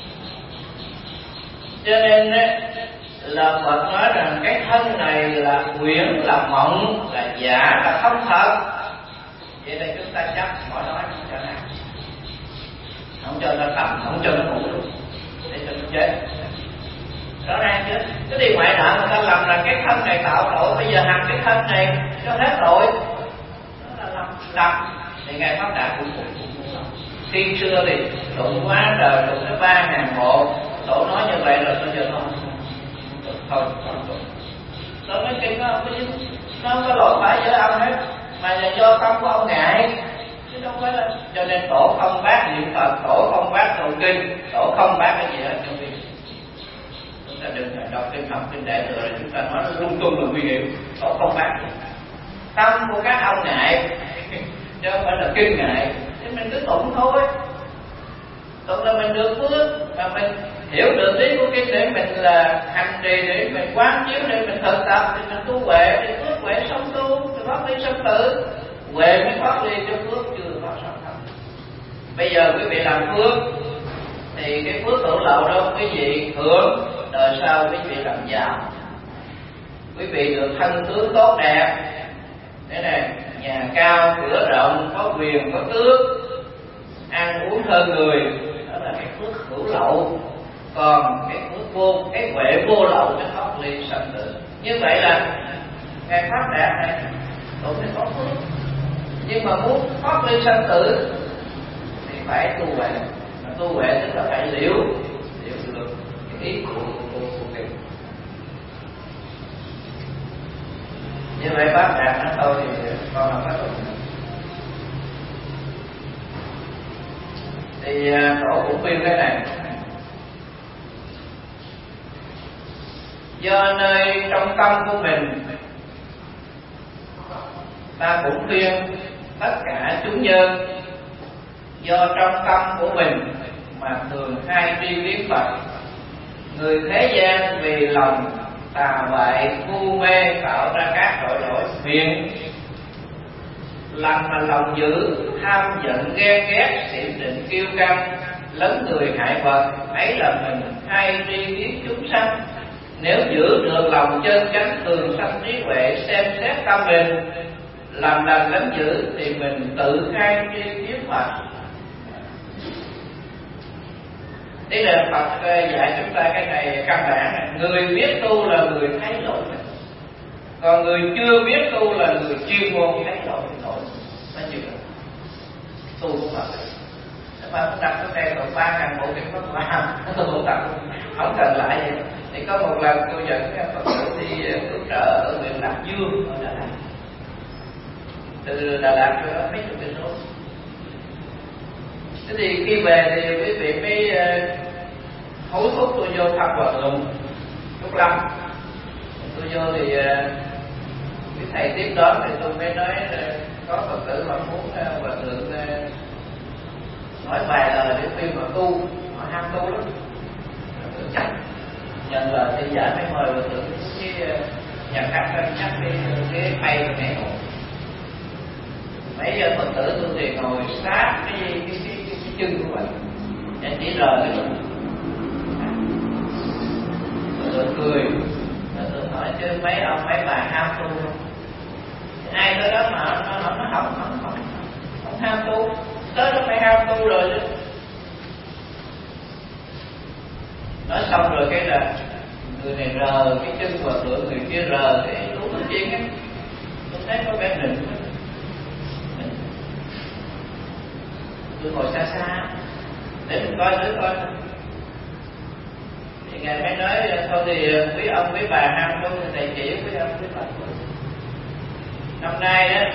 Cho nên là Phật nói rằng cái thân này là quyển, là mộng, là giả, là không thật. Vậy nên chúng ta chấp mọi nói không cho nào, không cho nó tầm, không cho nó ngủ luôn, để cho nó chết. Rõ ràng chứ. Cái điều ngoại đạo người ta làm là cái thân này tạo tội, bây giờ hành cái thân này cho hết tội, đó là lầm. Thì Ngài Pháp Đạt cũng khi xưa thì đụng quá trời, đụng tới 3.000 bộ, Tổ nói như vậy rồi bây giờ không nó nói kinh nó không có lỗi phải với ông hết, mà là do tâm của ông ngại, chứ đâu phải là. Cho nên Tổ không bác niệm Phật, Tổ không bác tụng kinh, Tổ không bác cái gì hết trong kinh. Chúng ta đừng đọc kinh, học kinh Đại Thừa rồi chúng ta nói lung tung là nguy hiểm. Tổ không bác. Tâm của các ông ngại chứ không phải là kinh ngại, thì mình cứ tụng thôi. Tụng là mình được phước, mà mình hiểu được lý của kinh để mình là hành trì, để mình quán chiếu, để mình thực tập, để mình tu huệ, để phước huệ sống tu, để thoát ly sanh tử. Huệ mới thoát ly, cho phước chưa thoát sanh tử. Bây giờ quý vị làm phước thì cái phước hưởng lậu đó quý vị hưởng, đời sau quý vị làm giàu, quý vị được thân tướng tốt đẹp, thế này, nhà cao cửa rộng, có quyền có tước, ăn uống hơn người, đó là cái phước hữu lậu. Còn cái phước vô, cái huệ vô lậu mới thoát ly sanh tử. Như vậy là Ngài Pháp Đạt này cũng phải có phước, nhưng mà muốn thoát ly sanh tử thì phải tu huệ. Mà tu huệ tức là phải liễu được cái ý của kinh. Như vậy Pháp Đạt nói thôi thì con làm pháp tu. Thì Tổ cũng khuyên cái này, do nơi trong tâm của mình, ta cũng khuyên tất cả chúng nhân do trong tâm của mình mà thường hay tri kiến Phật. Người thế gian vì lòng tà bại ngu mê tạo ra các tội lỗi phiền, làm mà lòng dữ, tham giận ghen ghét, xỉn định kiêu căng, lấn người hại vật, ấy là mình hay tri kiến chúng sanh. Nếu giữ được lòng chân chánh, thường sanh trí huệ, xem xét tâm mình, làm lành lánh dữ, thì mình tự khai tri kiến Phật. Đây là Phật dạy chúng ta cái này căn bản này. Người biết tu là người thấy lỗi mình, còn người chưa biết tu là người chuyên môn thấy lỗi. Nó chịu tu của Phật. Phật đặt cái này còn 3.000 bộ kinh Pháp Hoa, tu tập không cần lại vậy. Thì có một lần tôi dẫn các Phật tử đi cứu trợ ở huyện Lạc Dương ở Đà Lạt. Từ Đà Lạt tới mấy chục cây số. Thế thì khi về thì quý vị mới hối thúc tôi vô thăm Hòa Thượng Trúc Lâm. Tôi vô thì cái thầy tiếp đón thì tôi mới nói có Phật tử mà muốn Hòa Thượng nói vài lời để khuyên họ tu, họ ham tu lắm. Chắc nhận lời thì giải mới mời Hòa Thượng cái nhà khách ra chắc cái bay và nhảy ngồi. Mấy giờ Phật tử tôi thì ngồi sát cái chân của mình, để chỉ rời cái tượng cười. Tôi hỏi chứ mấy ông mấy bà ham tu không? Ai tới đó mà nó không ham tu, tới đó phải ham tu rồi chứ. Nói xong rồi cái là người này rờ cái chân vào cửa, người kia rờ cái đủ thứ chuyện á. Tôi thấy có vẻ nịnh. Tôi ngồi xa xa để mình coi thử coi. Thì ngài mới nói thôi thì quý ông quý bà ham tu thì thầy chỉ quý ông quý bà. Năm nay đó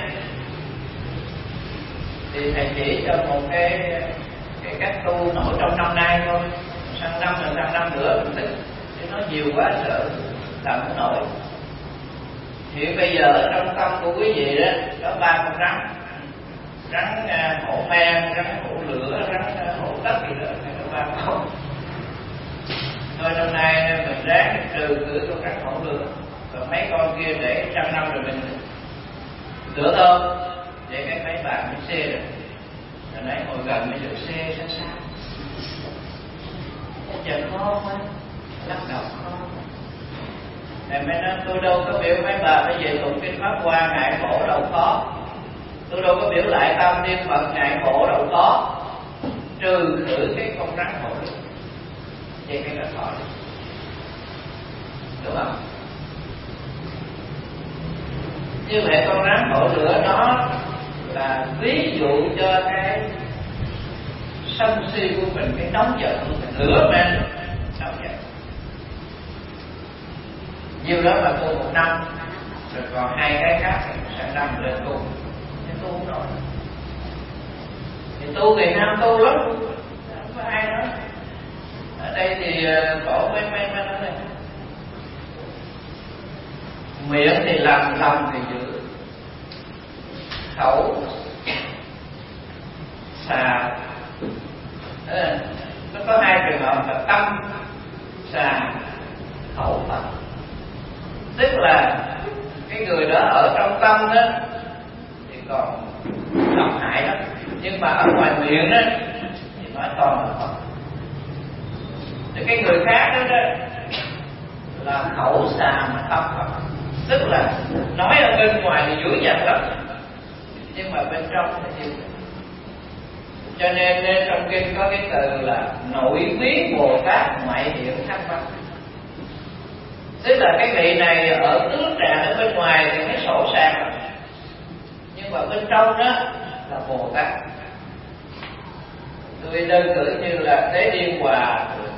thì thầy chỉ cho một cái cách tu nổi trong năm nay thôi. Sang năm rồi sang năm nữa mình tính, chứ nó nhiều quá sợ làm không nổi. Thì bây giờ ở trong tâm của quý vị đó có 3 con rắn hổ mang, rắn hổ lửa, rắn hổ đất gì đó, hay có 3 con. Thôi năm nay mình ráng trừ khử con rắn hổ lửa, còn mấy con kia để 100 năm rồi mình rửa thôi, để cái mấy bạn mình xê rồi. Rồi nãy ngồi gần mới được xê xa xa. Trời khó quá, lắc đầu khó. Thầy mới nói tôi đâu có biểu mấy bà phải về tụng kinh Pháp Hoa ngại khổ đâu có. Tôi đâu có biểu lại tâm niệm Phật ngại khổ đâu có. Trừ khử cái con rắn khổ. Vậy cái là khỏi. Đúng không? Như vậy con rắn khổ lửa nó là ví dụ cho cái sân si của mình, cái nóng giận của mình, lửa men nóng giận. Nhiều đó là tu 1 năm, rồi còn 2 cái khác sang năm lên tu. Thì tu không nổi. Thì tu thì nam tu lắm, không có ai nói. Ở đây thì cổ mấy nói này. Miệng thì làm, lòng thì giữ. Khẩu xà. Nó có 2 trường hợp là tâm xà khẩu Phật. Tức là cái người đó ở trong tâm đó thì còn độc hại lắm, nhưng mà ở ngoài miệng đó thì nói toàn là Phật. Thì cái người khác đó là khẩu xà mà tâm Phật, tức là nói ở bên ngoài thì dữ dằn lắm, nhưng mà bên trong thì chịu. Cho nên trong kinh có cái từ là nội quý Bồ Tát ngoại hiện thắc mắc. Tức là cái vị này ở tướng trạng ở bên ngoài thì cái sổ sàng, nhưng mà bên trong đó là Bồ Tát. Tôi đơn cử như là Tế Điên Hòa Thượng.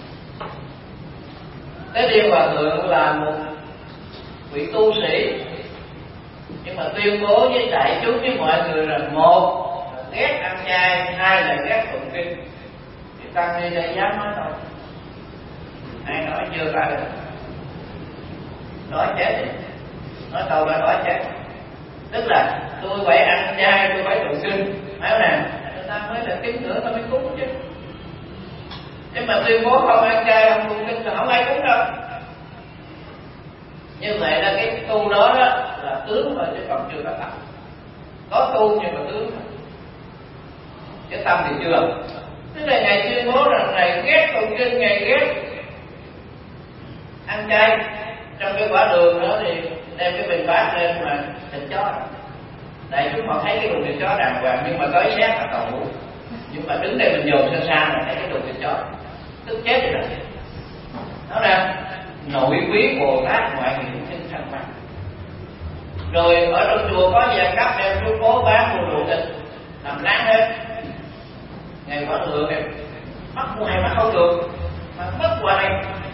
Tế Điên Hòa Thượng là một vị tu sĩ, nhưng mà tuyên bố với đại chúng với mọi người là: 1 là ghét ăn chay, 2 là ghét tụng kinh. Thì tăng ni đây dám nói thôi, ai nói chưa ra được, nói chết đi, nói câu đó nói chết. Tức là tôi phải ăn chay, tôi phải tụng kinh, phải nè, người ta mới là tín ngưỡng, ta mới cúng chứ. Nhưng mà tuyên bố không ăn chay, không tụng kinh thì không ai cúng đâu. Như vậy là cái tu đó là tướng rồi chứ còn chưa có tâm. Có tu nhưng mà tướng rồi, cái tâm thì chưa. Tức là Ngài tuyên bố rằng Ngài ghét tụng kinh, Ngài ghét ăn chay. Trong cái quả đường đó thì đem cái bình bát lên mà thịt chó. Đại chúng họ thấy cái đồ thịt chó đàng hoàng, nhưng mà tới xét là cầu ngủ. Nhưng mà đứng đây mình dồn xa xa là thấy cái đồ thịt chó, tức chết rồi. Đó là nội quý Bồ Tát ngoại hiện sinh thắc mắc. Rồi ở trong chùa có giàn cấp đem xuống phố bán mua đồ thịt làm láng hết. Ngày có lượng này bắt hoài mà không được, mà mất hoài.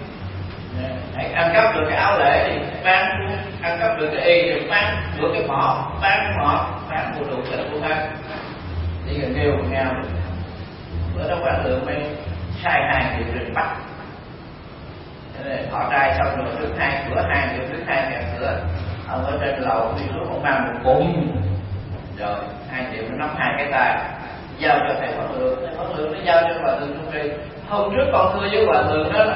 Ăn cắp được cái áo lễ thì bán, ăn cắp được cái y thì bán, được cái mỏ bán mua đồ thịt của bán. Đi gần kêu còn nghèo. Bữa đó quán lượng mới sai 2 triệu rồi bắt. Họ trai xong rồi trước 2 cửa, 2 triệu trước 2 ngàn cửa. Ông ở trên lầu đi xuống ông mang một bụng. Rồi 2 triệu nó nắm 2 cái tay, giao cho thầy Quán Lượng. Thầy Quán Lượng nó giao cho Hòa Thượng Trung Trì. Hôm trước con thưa với Hòa Thượng đó là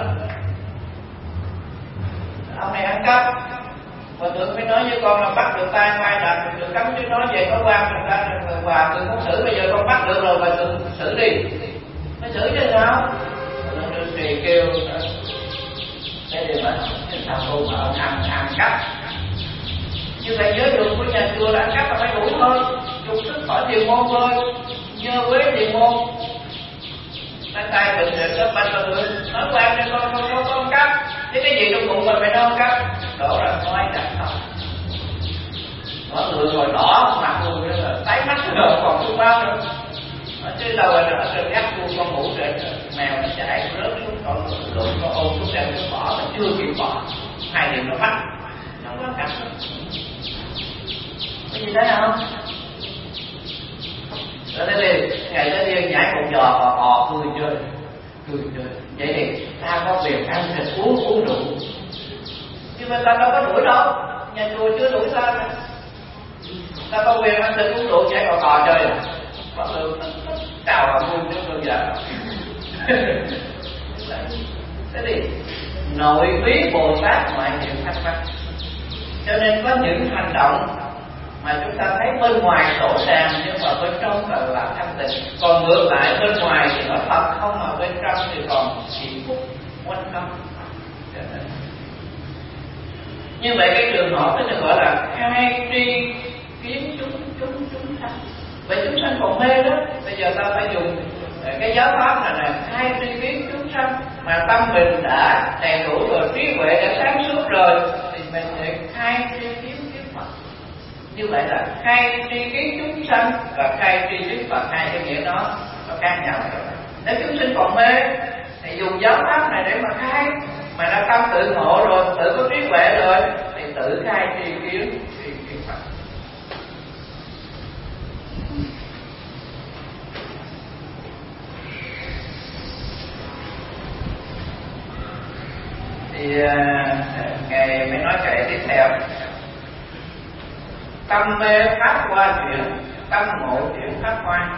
ông này ăn cắp. Hòa Thượng phải nói với con là bắt được tay mai là được cấm, chứ nói về có quan người ta Hòa Thượng không xử. Bây giờ con bắt được rồi, Hòa Thượng xử đi. Phải xử chứ sao? Hòa Thượng Trung Trì kêu Cái điều mà thằng tu mà ông ăn cắp. Như vậy giới luật của nhà chùa là ăn cắp là phải đuổi thôi, trục xuất khỏi thiền môn thôi, nhơ quế thiền môn. Tay tay bình định có bạch là người nói quan cho con cắp, chứ cái gì trong bụng mình phải đâu cắp, đổ ra nói đặt không. Mọi người ngồi đỏ mặt luôn đó là tái mắt rồi còn không bao nữa. Chứ đâu là ở trên gác luôn con ngủ trên mèo nó chạy rớt xuống con lụn con ôm xuống đem nó bỏ mà chưa kịp bỏ, hai điểm nó bắt nó không có cặp. Có gì thấy không? Rồi tới đi ngày tới đi nhảy một giò bò cười chơi. Vậy thì ta có việc ăn thịt uống rượu, nhưng mà ta đâu có đuổi đâu, nhà chùa chưa đuổi ta mà. Ta có quyền ăn thịt uống rượu chạy cò chơi à? Có được chào vào vui chứ bao giờ. Thế thì nội bí Bồ Tát ngoại niệm thắc mắc. Cho nên có những hành động mà chúng ta thấy bên ngoài sổ sàng nhưng mà bên trong là thanh tịnh. Còn ngược lại bên ngoài thì nó thật không mà bên trong thì còn hạnh phúc quanh không. Như vậy cái trường hợp đó được gọi là khai tri kiến chúng sanh. Vậy chúng sanh còn mê đó. Bây giờ ta phải dùng cái giáo pháp này là khai tri kiến chúng sanh. Mà tâm mình đã đầy đủ rồi, trí huệ đã sáng suốt rồi, thì mình sẽ khai tri kiến Phật. Như vậy là khai tri kiến chúng sanh và khai tri kiến Phật, hai cái nghĩa đó nó khác nhau. Nếu chúng sinh còn mê thì dùng giáo pháp này để mà khai, mà đã tâm tự ngộ rồi, tự có trí huệ rồi thì tự khai tri kiến Phật. Thì Ngài mới nói kệ tiếp theo: tâm mê pháp qua chuyển, tâm ngộ chuyển pháp qua.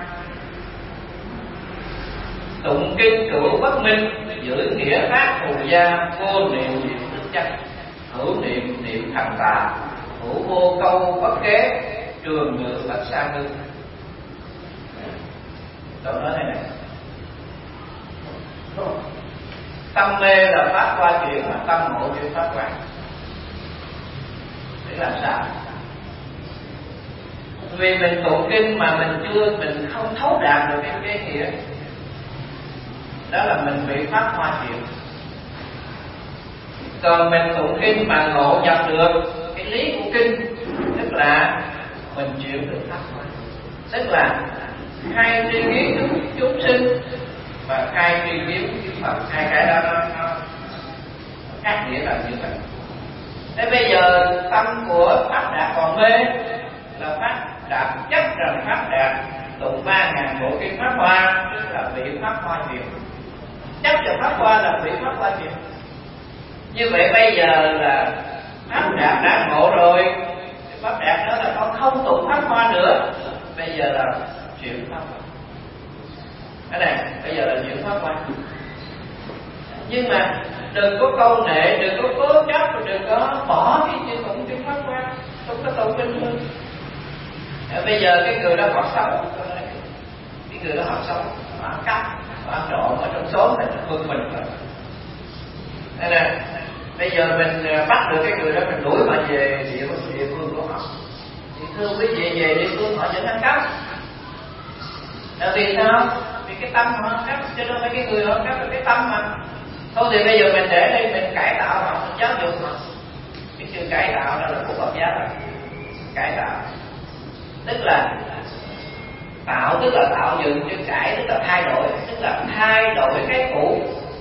Tụng kinh cửu bất minh, giữ nghĩa pháp phù gia, vô niệm niệm thức chân. Hữu niệm niệm thành tà, hữu vô câu bất kế, trường ngự bạch sa ngư. Câu nói này này. Tâm mê là pháp qua chuyển, mà tâm ngộ chuyển pháp qua. Để làm sao? Vì mình tụng kinh mà mình không thấu đạt được cái nghĩa, đó là mình bị pháp hoa chuyển. Còn mình tụng kinh mà ngộ nhập được cái lý của kinh, tức là mình chuyển được pháp hoa, tức là khai tri kiến chúng sinh và khai tri kiến Phật. Hai cái đó nó khác nghĩa là như vậy. Thế bây giờ tâm của Pháp Đạt còn mê là Pháp Đạt chấp rằng Pháp Đạt tụng 3.000 bộ kinh Pháp Hoa, tức là bị Pháp Hoa chuyển. Chấp cho Pháp Hoa là bị Pháp Hoa chuyển. Như vậy bây giờ là Pháp Đạt đã ngộ rồi, Pháp Đạt đó là con không tụng Pháp Hoa nữa, bây giờ là chuyển Pháp Hoa. Cái này bây giờ là chuyển Pháp Hoa. Nhưng mà đừng có câu nệ, đừng có cố chấp, đừng có bỏ cái chuyện tụng kinh Pháp Hoa, không có tụng kinh hơn. Bây giờ cái người đó còn sống, cái người đó họ sống, họ ăn cắp, họ ăn trộm ở trong xóm này phương mình rồi. Đây nè, bây giờ mình bắt được cái người đó, mình đuổi họ về địa phương của họ. Thì thưa quý vị, về địa phương họ vẫn ăn cắp. Là vì sao? Vì cái tâm họ ăn cắp, cho nên cái người họ ăn cắp là cái tâm mà. Thôi thì bây giờ mình để đây, mình cải tạo họ, mình giáo dục họ. Cái chữ cải tạo đó là của Phật giáo là cải tạo, tức là tạo, tức là tạo dựng, chữ cải tức là thay đổi, tức là thay đổi cái cũ,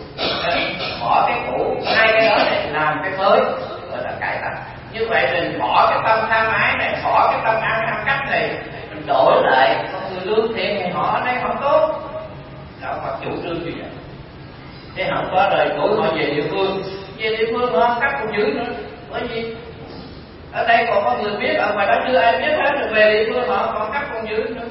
bỏ cái cũ, hai cái đó để làm cái mới, gọi là cải tạo. Như vậy mình bỏ cái tâm tham ái này, bỏ cái tâm ăn cắp này, mình đổi lại con người lương thiện thì họ ở đây không tốt. Đạo Phật chủ trương như vậy. Thế không có rồi đuổi họ về địa phương, họ ăn cắp cũng dữ nữa. Bởi vì ở đây còn có người biết, ở ngoài đó chưa ai biết hết, rồi về địa phương họ còn cắp con dữ nữa.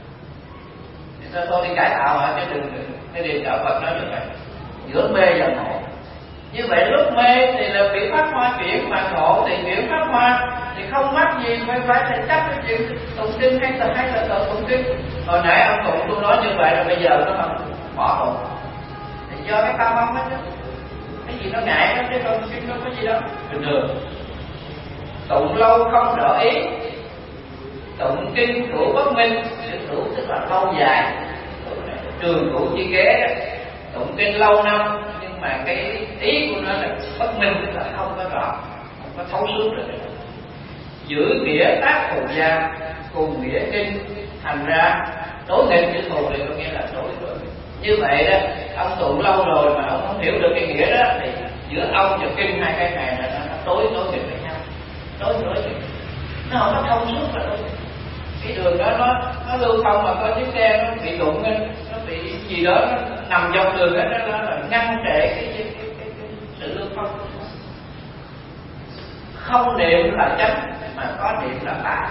Thì thôi đi cải tạo họ, chứ đừng cái điều đạo Phật nói như vậy. Giữa mê và ngộ. Như vậy lúc mê thì là bị pháp hoa chuyển, mà ngộ thì chuyển pháp hoa, thì không mắc gì phải chấp cái chuyện tụng kinh hay là tụng kinh. Hồi nãy ông tụng tôi nói như vậy, rồi bây giờ nó không bỏ tụng. Thì do cái tâm ông hết chứ. cái gì nó ngại lắm chứ không có gì đâu, bình thường. Tụng lâu không rõ ý, tụng kinh cửu bất minh. Cửu tức là lâu dài, trường cửu chi kế đó. Tụng kinh lâu năm nhưng mà cái ý của nó là bất minh, tức là không có rõ, không có thấu suốt được. Giữ nghĩa tác phù gia, cùng nghĩa kinh, thành ra đối nghịch chữ thù thì có nghĩa là đối. Như vậy đó, ông tụng lâu rồi mà ông không hiểu được cái nghĩa đó thì giữa ông và kinh hai cái này là nó đối nghịch với nhau, đối nghịch, nó không có thông suốt là đối. Cái đường đó nó lưu thông mà có chiếc xe nó bị đụng lên, nó bị gì đó nó nằm dọc đường đó, nó là ngăn trễ cái sự lưu thông. Không niệm là chánh mà có niệm là tà.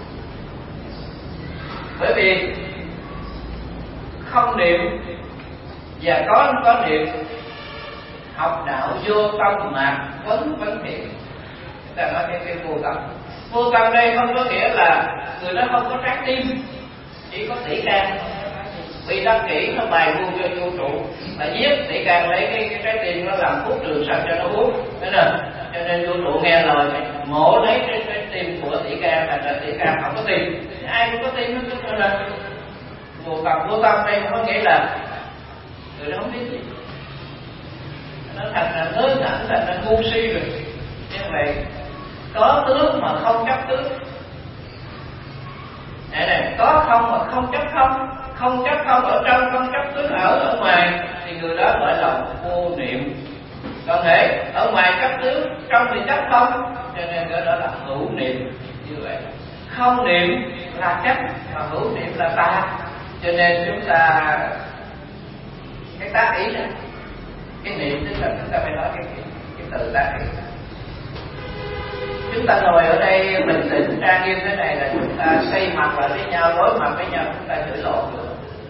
Bởi vì không niệm và có niệm, học đạo vô tâm mà vấn thiện. Chúng ta nói cái vô tâm. Vô tâm đây không có nghĩa là người đó không có trái tim, chỉ có tỷ can. Vì đắc kỹ nó bài buông cho vũ trụ là giết tỷ can, lấy cái trái tim nó làm thuốc trường sạch cho nó uống. Thế nên cho nên vũ trụ nghe lời mổ lấy cái tim của tỷ can, là tỷ can không có tim, ai cũng có tim hết. Cho nên vô tâm đây không có nghĩa là người đó không biết gì, nó thành là lớn thẳng, thành là ngu si rồi. Như vậy có tướng mà không chấp tướng. Này có không mà không chấp không, không chấp không ở trong, không chấp tướng ở ngoài, thì người đó gọi là vô niệm. Còn thể ở ngoài chấp tướng, trong thì chấp không, cho nên cái đó là hữu niệm. Như vậy không niệm là chấp mà hữu niệm là tà. Cho nên chúng ta cái tác ý này, cái niệm tức là chúng ta phải nói cái từ tác ý. Chúng ta ngồi ở đây bình tĩnh trang nghiêm thế này là chúng ta xây mặt lại với nhau, đối mặt với nhau, chúng ta chửi lộn được,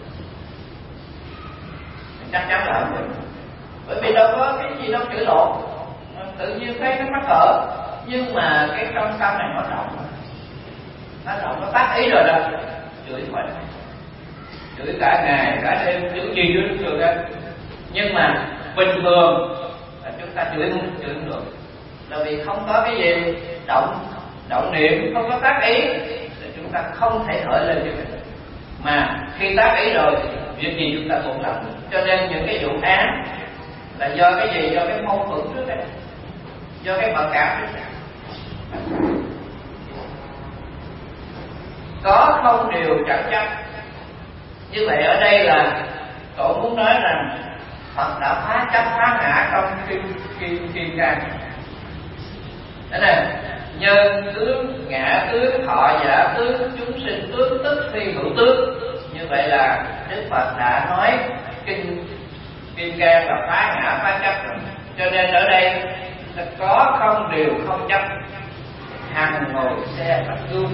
chắc chắn là không được. Bởi vì đâu có cái gì đâu chửi lộn, tự nhiên thấy nó mắc cỡ, nhưng mà cái trong tâm này nó động, nó tác ý rồi đó, chửi khỏi, chửi cả ngày cả đêm, chửi gì cũng được đó. Nhưng mà bình thường là chúng ta chửi không được, là vì không có cái gì động niệm, không có tác ý thì chúng ta không thể khởi lên như vậy. Mà khi tác ý rồi thì việc gì chúng ta cũng làm được. Cho nên những cái vụ án là do cái gì? Do cái mâu thuẫn trước đây, do cái mặc cảm trước đây. Có không điều chẳng chấp. Như vậy ở đây là cậu muốn nói rằng Phật đã phá chấp phá ngã trong kim cang. Thế này, nhân tướng, ngã tướng, thọ giả tướng, chúng sinh tướng, tức phi hữu tướng. Như vậy là Đức Phật đã nói kim cang là phá ngã phá chấp rồi. Cho nên ở đây là có không điều không chấp. Hằng ngồi xe bạch gương.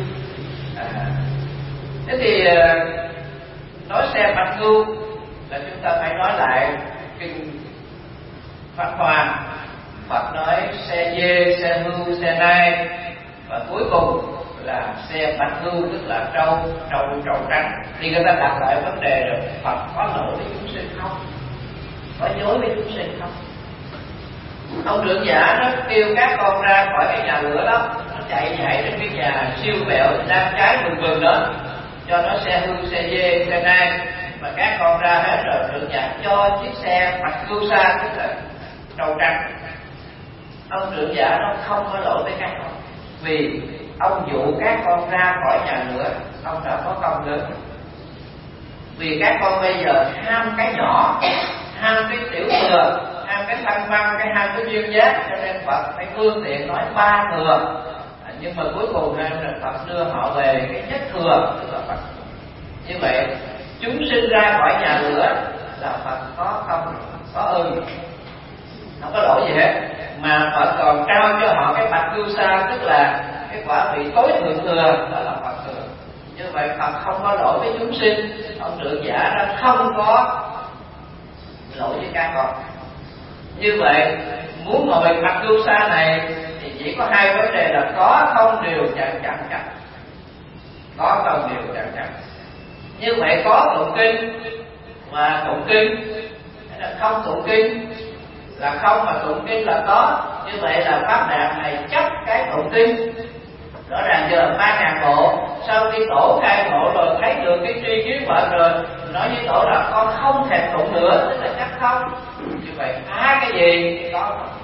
Thế thì nói xe bạch gương là chúng ta phải nói lại kinh Pháp Hoa. Phật nói xe dê, xe hưu, xe nai, và cuối cùng là xe bạch hưu, tức là trâu trắng. Thì người ta đặt lại vấn đề rồi, Phật có lỗi với chúng sinh không? Có dối với chúng sinh không? Ông trưởng giả nó kêu các con ra khỏi cái nhà lửa đó, nó chạy nhảy đến cái nhà siêu vẹo đang cháy bừng đó, cho nó xe hưu, xe dê, xe nai, mà các con ra hết rồi, trưởng giả cho chiếc xe bạch hưu xa, tức là trâu trắng. Ông trưởng giả nó không có lỗi với các con, vì ông dụ các con ra khỏi nhà lửa, ông đã có công lớn. Vì các con bây giờ ham cái nhỏ, ham cái tiểu thừa, ham cái thanh văn, cái ham cái duyên giác, cho nên Phật phải phương tiện nói ba thừa. Nhưng mà cuối cùng là Phật đưa họ về cái nhất thừa, tức là Phật. Như vậy chúng sinh ra khỏi nhà lửa là Phật có công, có ơn, không có lỗi gì hết. Mà Phật còn trao cho họ cái bạch cư sa, tức là cái quả vị tối thượng thừa, đó là Phật thừa. Như vậy Phật không có lỗi với chúng sinh, ông trưởng giả đã không có lỗi với các con. Như vậy muốn ngồi bạch cư sa này thì chỉ có hai vấn đề là có không điều chẳng chắc. Có không điều chẳng chắc. Như vậy có tụng kinh và tụng kinh, hay là không tụng kinh là không mà tụng kinh là có. Như vậy là pháp đàn này chấp cái tụng kinh. Rõ ràng giờ 3.000 bộ, sau khi tổ khai ngộ rồi thấy được cái tri kiến bệnh rồi, nói với tổ là con không thèm tụng nữa, tức là chắc không. Như vậy phá cái gì? Có